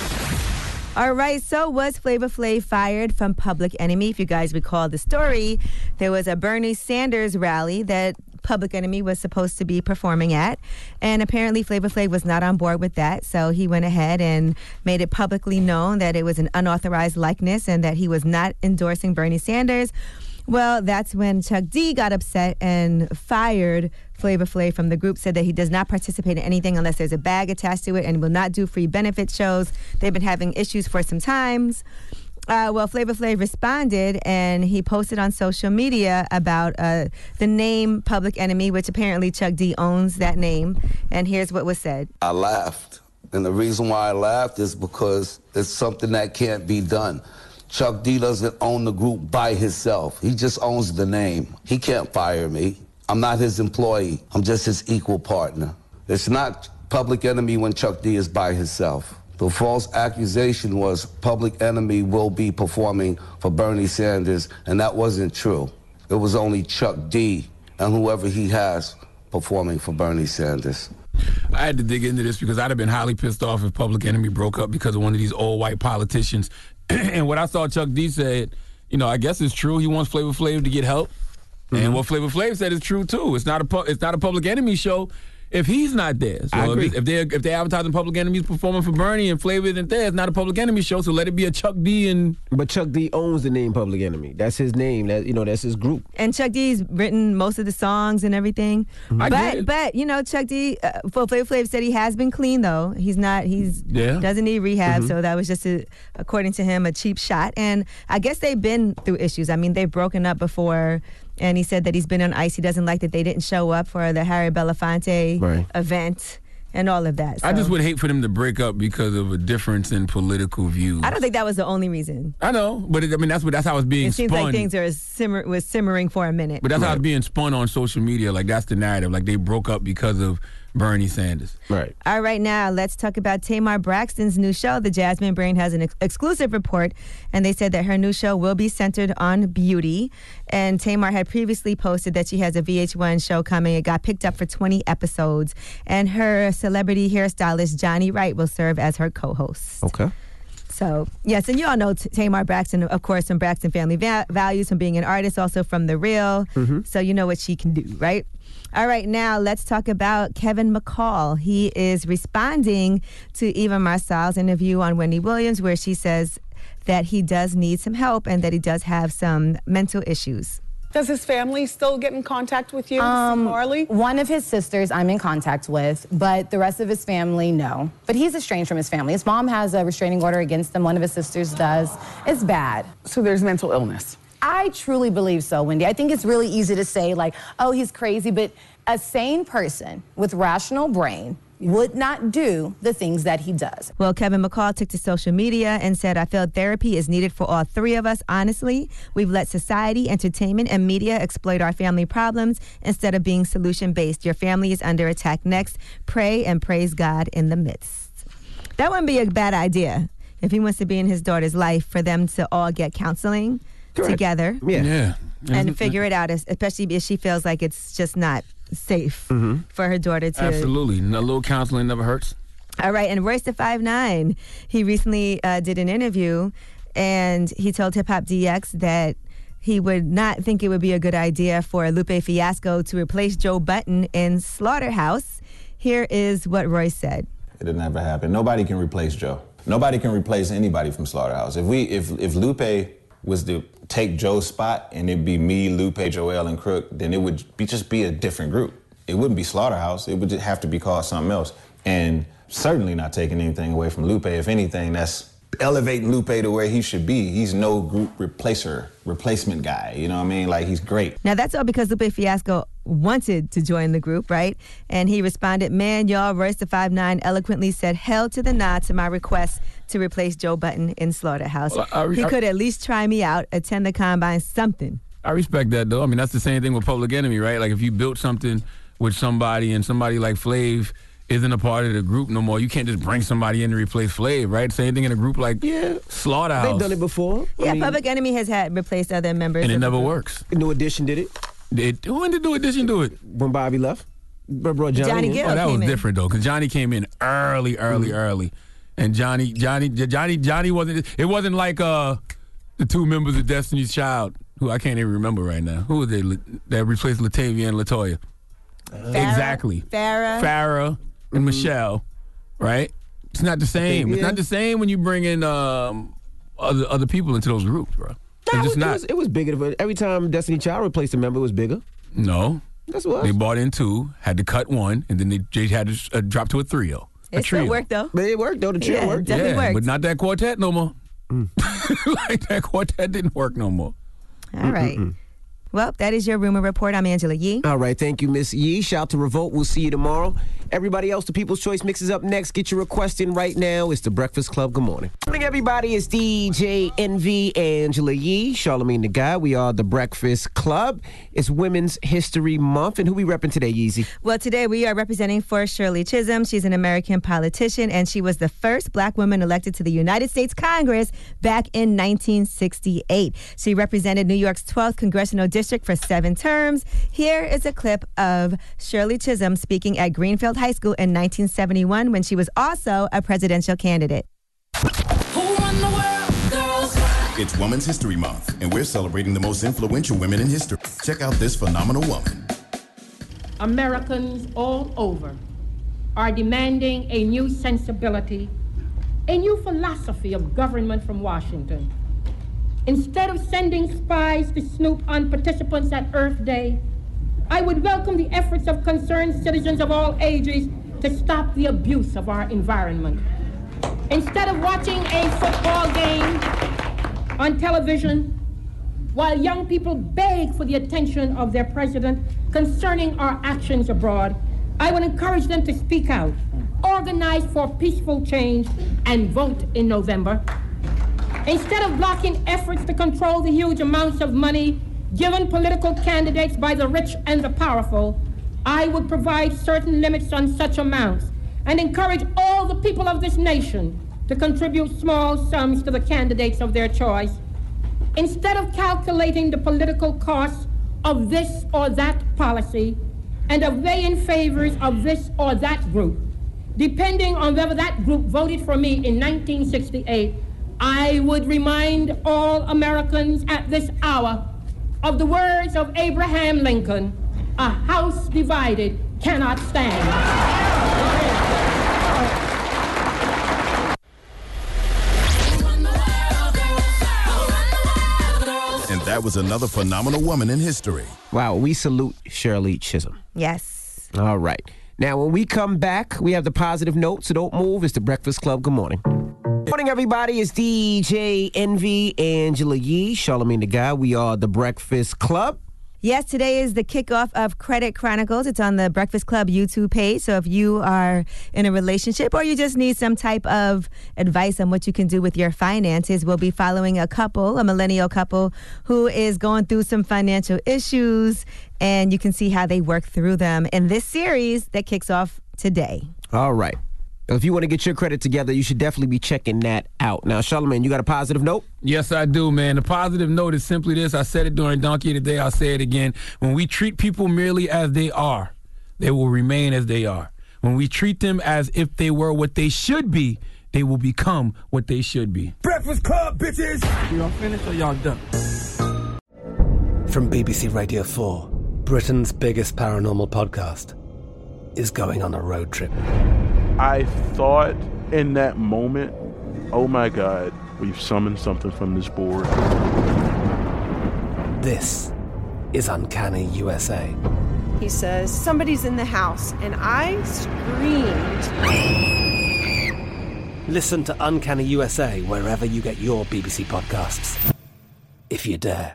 All right, so was Flavor Flav fired from Public Enemy? If you guys recall the story, there was a Bernie Sanders rally that Public Enemy was supposed to be performing at, and apparently Flavor Flav was not on board with that, so he went ahead and made it publicly known that it was an unauthorized likeness and that he was not endorsing Bernie Sanders. Well, that's when Chuck D got upset and fired Flavor Flav from the group, said that he does not participate in anything unless there's a bag attached to it and will not do free benefit shows. They've been having issues for some times. Uh, well, Flavor Flav responded, and he posted on social media about uh, the name Public Enemy, which apparently Chuck D owns that name. And here's what was said. I laughed. And the reason why I laughed is because it's something that can't be done. Chuck D doesn't own the group by himself. He just owns the name. He can't fire me. I'm not his employee. I'm just his equal partner. It's not Public Enemy when Chuck D is by himself. The false accusation was Public Enemy will be performing for Bernie Sanders, and that wasn't true. It was only Chuck D and whoever he has performing for Bernie Sanders. I had to dig into this because I'd have been highly pissed off if Public Enemy broke up because of one of these old white politicians. And what I saw Chuck D said, you know, I guess it's true. He wants Flavor Flav to get help. Mm-hmm. And what Flavor Flav said is true too. It's not a pu- it's not a Public Enemy show if he's not there. So I agree. if, if they're if they're advertising Public Enemy's performing for Bernie and Flavor isn't there, it's not a Public Enemy show. So let it be a Chuck D and. But Chuck D owns the name Public Enemy. That's his name. That you know, that's his group. And Chuck D's written most of the songs and everything. I but get it. but you know, Chuck D, uh, Flavor Flav said he has been clean though. He's not. He's Yeah. doesn't need rehab. Mhm. So that was just a, according to him, a cheap shot. And I guess they've been through issues. I mean, they've broken up before. And he said that he's been on ice. He doesn't like that they didn't show up for the Harry Belafonte Right. event and all of that. I So just would hate for them to break up because of a difference in political views. I don't think that was the only reason. I know, but it, I mean that's what that's how it's being It seems spun. like things are simmer was simmering for a minute. But that's how it's being spun on social media. Like that's the narrative. Like they broke up because of Bernie Sanders. Right. All right, now let's talk about Tamar Braxton's new show. The Jasmine Brain has an ex- exclusive report, and they said that her new show will be centered on beauty. And Tamar had previously posted that she has a V H one show coming. It got picked up for twenty episodes, and her celebrity hairstylist Johnny Wright will serve as her co-host. Okay. So, yes, and you all know T- Tamar Braxton, of course, from Braxton Family Va- Values, from being an artist, also from The Real. Mhm. So you know what she can do, right? All right, now let's talk about Kevin McCall. He is responding to Eva Marsal's interview on Wendy Williams, where she says that he does need some help and that he does have some mental issues. Does his family still get in contact with you, Um, Marley? One of his sisters I'm in contact with, but the rest of his family, no. But he's estranged from his family. His mom has a restraining order against him. One of his sisters does. It's bad. So there's mental illness? I truly believe so, Wendy. I think it's really easy to say, like, oh, he's crazy, but a sane person with rational brain would not do the things that he does. Well, Kevin McCall took to social media and said, I feel therapy is needed for all three of us, honestly. We've let society, entertainment, and media exploit our family problems instead of being solution-based. Your family is under attack next. Pray and praise God in the midst. That wouldn't be a bad idea if he wants to be in his daughter's life for them to all get counseling Correct. together. Yeah. Yeah. And figure it out, especially if she feels like it's just not safe Mhm. for her daughter to. Absolutely. A little counseling never hurts. All right, and Royce the five nine, he recently uh, did an interview, and he told Hip Hop D X that he would not think it would be a good idea for Lupe Fiasco to replace Joe Budden in Slaughterhouse. Here is what Royce said. It'll never happen. Nobody can replace Joe. Nobody can replace anybody from Slaughterhouse. If we, if if Lupe was to take Joe's spot and it'd be me, Lupe, Joel, and Crook, then it would be just be a different group. It wouldn't be Slaughterhouse. It would just have to be called something else. And certainly not taking anything away from Lupe. If anything, that's elevating Lupe to where he should be. He's no group replacer, replacement guy. You know what I mean? Like, he's great. Now, that's all because Lupe Fiasco wanted to join the group, right? And he responded, man, y'all, Royce the five nine eloquently said hell to the nah to my request to replace Joe Budden in Slaughterhouse. Well, I- he I- could at least try me out, attend the combine, something. I respect that, though. I mean, that's the same thing with Public Enemy, right? Like, if you built something with somebody and somebody like Flav isn't a part of the group no more, you can't just bring somebody in to replace Flav, right? Same thing in a group like yeah. Slaughterhouse. They've done it before. Yeah, Public Enemy has had replaced other members. And it of the never group. works. New Edition did it. It, when did New Edition do it? When Bobby left. Bro, bro, Johnny, Johnny in. Gill Oh, that was came in. different, though, because Johnny came in early, early, Mm-hmm. early. And Johnny, Johnny, Johnny, Johnny wasn't, it wasn't like uh, the two members of Destiny's Child, who I can't even remember right now. Who were they that replaced Latavia and LaToya? Farrah, Exactly. Farrah. Farrah and Mm-hmm. Michelle, right? It's not the same. think, It's yeah. not the same when you bring in um, other other people into those groups, bro. Nah, It's it, was, just it, not. was, it was bigger. But every time Destiny Child replaced a member, it was bigger. No. That's what. They bought in two, had to cut one, and then they, they had to uh, drop to a trio. A It trio. still worked, though. But it worked, though. The trio Yeah, worked. definitely yeah, worked. but not that quartet no more. Like, that quartet didn't work no more. All right. Well, that is your rumor report. I'm Angela Yee. All right, thank you, Miss Yee. Shout out to Revolt. We'll see you tomorrow. Everybody else, the People's Choice Mix is up next. Get your request in right now. It's The Breakfast Club. Good morning. Good morning, everybody. It's D J Envy, Angela Yee, Charlamagne the Guy. We are The Breakfast Club. It's Women's History Month. And who we repping today, Yeezy? Well, today we are representing for Shirley Chisholm. She's an American politician, and she was the first black woman elected to the United States Congress back in nineteen sixty-eight. She represented New York's twelfth Congressional District for seven terms. Here is a clip of Shirley Chisholm speaking at Greenfield High School in nineteen seventy-one when she was also a presidential candidate. It's Women's History Month, and we're celebrating the most influential women in history. Check out this phenomenal woman. Americans all over are demanding a new sensibility, a new philosophy of government from Washington. Instead of sending spies to snoop on participants at Earth Day, I would welcome the efforts of concerned citizens of all ages to stop the abuse of our environment. Instead of watching a football game on television while young people beg for the attention of their president concerning our actions abroad, I would encourage them to speak out, organize for peaceful change, and vote in November. Instead of blocking efforts to control the huge amounts of money given political candidates by the rich and the powerful, I would provide certain limits on such amounts and encourage all the people of this nation to contribute small sums to the candidates of their choice. Instead of calculating the political costs of this or that policy and of weighing favors of this or that group, depending on whether that group voted for me in nineteen sixty-eight, I would remind all Americans at this hour of the words of Abraham Lincoln, a house divided cannot stand. And that was another phenomenal woman in history. Wow, we salute Shirley Chisholm. Yes. All right. Now, when we come back, we have the positive note, so don't move. It's The Breakfast Club. Good morning. Good morning, everybody. It's D J Envy, Angela Yee, Charlamagne the Guy. We are The Breakfast Club. Yes, today is the kickoff of Credit Chronicles. It's on the Breakfast Club YouTube page. So if you are in a relationship or you just need some type of advice on what you can do with your finances, we'll be following a couple, a millennial couple, who is going through some financial issues, and you can see how they work through them in this series that kicks off today. All right. If you want to get your credit together, you should definitely be checking that out. Now, Charlamagne, you got a positive note? Yes, I do, man. The positive note is simply this. I said it during Donkey today. I'll say it again. When we treat people merely as they are, they will remain as they are. When we treat them as if they were what they should be, they will become what they should be. Breakfast Club, bitches! Y'all finished or y'all done? From B B C Radio four, Britain's biggest paranormal podcast is going on a road trip. I thought in that moment, oh my God, we've summoned something from this board. This is Uncanny U S A. He says, somebody's in the house, and I screamed. Listen to Uncanny U S A wherever you get your B B C podcasts, if you dare.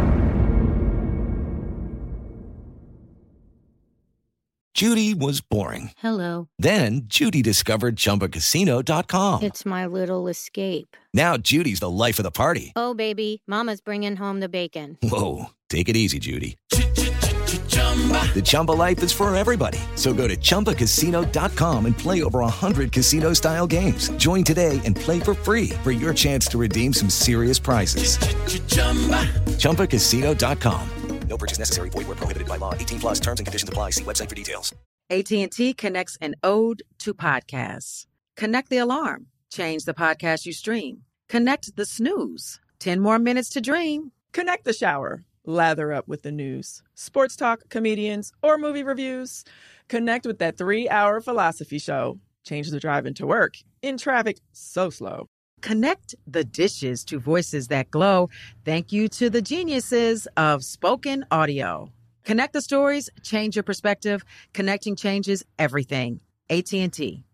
Judy was boring. Hello. Then Judy discovered Chumba Casino dot com. It's my little escape. Now Judy's the life of the party. Oh, baby, mama's bringing home the bacon. Whoa, take it easy, Judy. The Chumba life is for everybody. So go to Chumba Casino dot com and play over one hundred casino-style games. Join today and play for free for your chance to redeem some serious prizes. Chumba Casino dot com. No purchase necessary. Void where prohibited by law. eighteen plus terms and conditions apply. See website for details. A T and T connects an ode to podcasts. Connect the alarm. Change the podcast you stream. Connect the snooze. ten more minutes to dream. Connect the shower. Lather up with the news. Sports talk, comedians, or movie reviews. Connect with that three-hour philosophy show. Change the drive into work. In traffic so slow. Connect the dishes to voices that glow. Thank you to the geniuses of spoken audio. Connect the stories, change your perspective. Connecting changes everything. A T and T.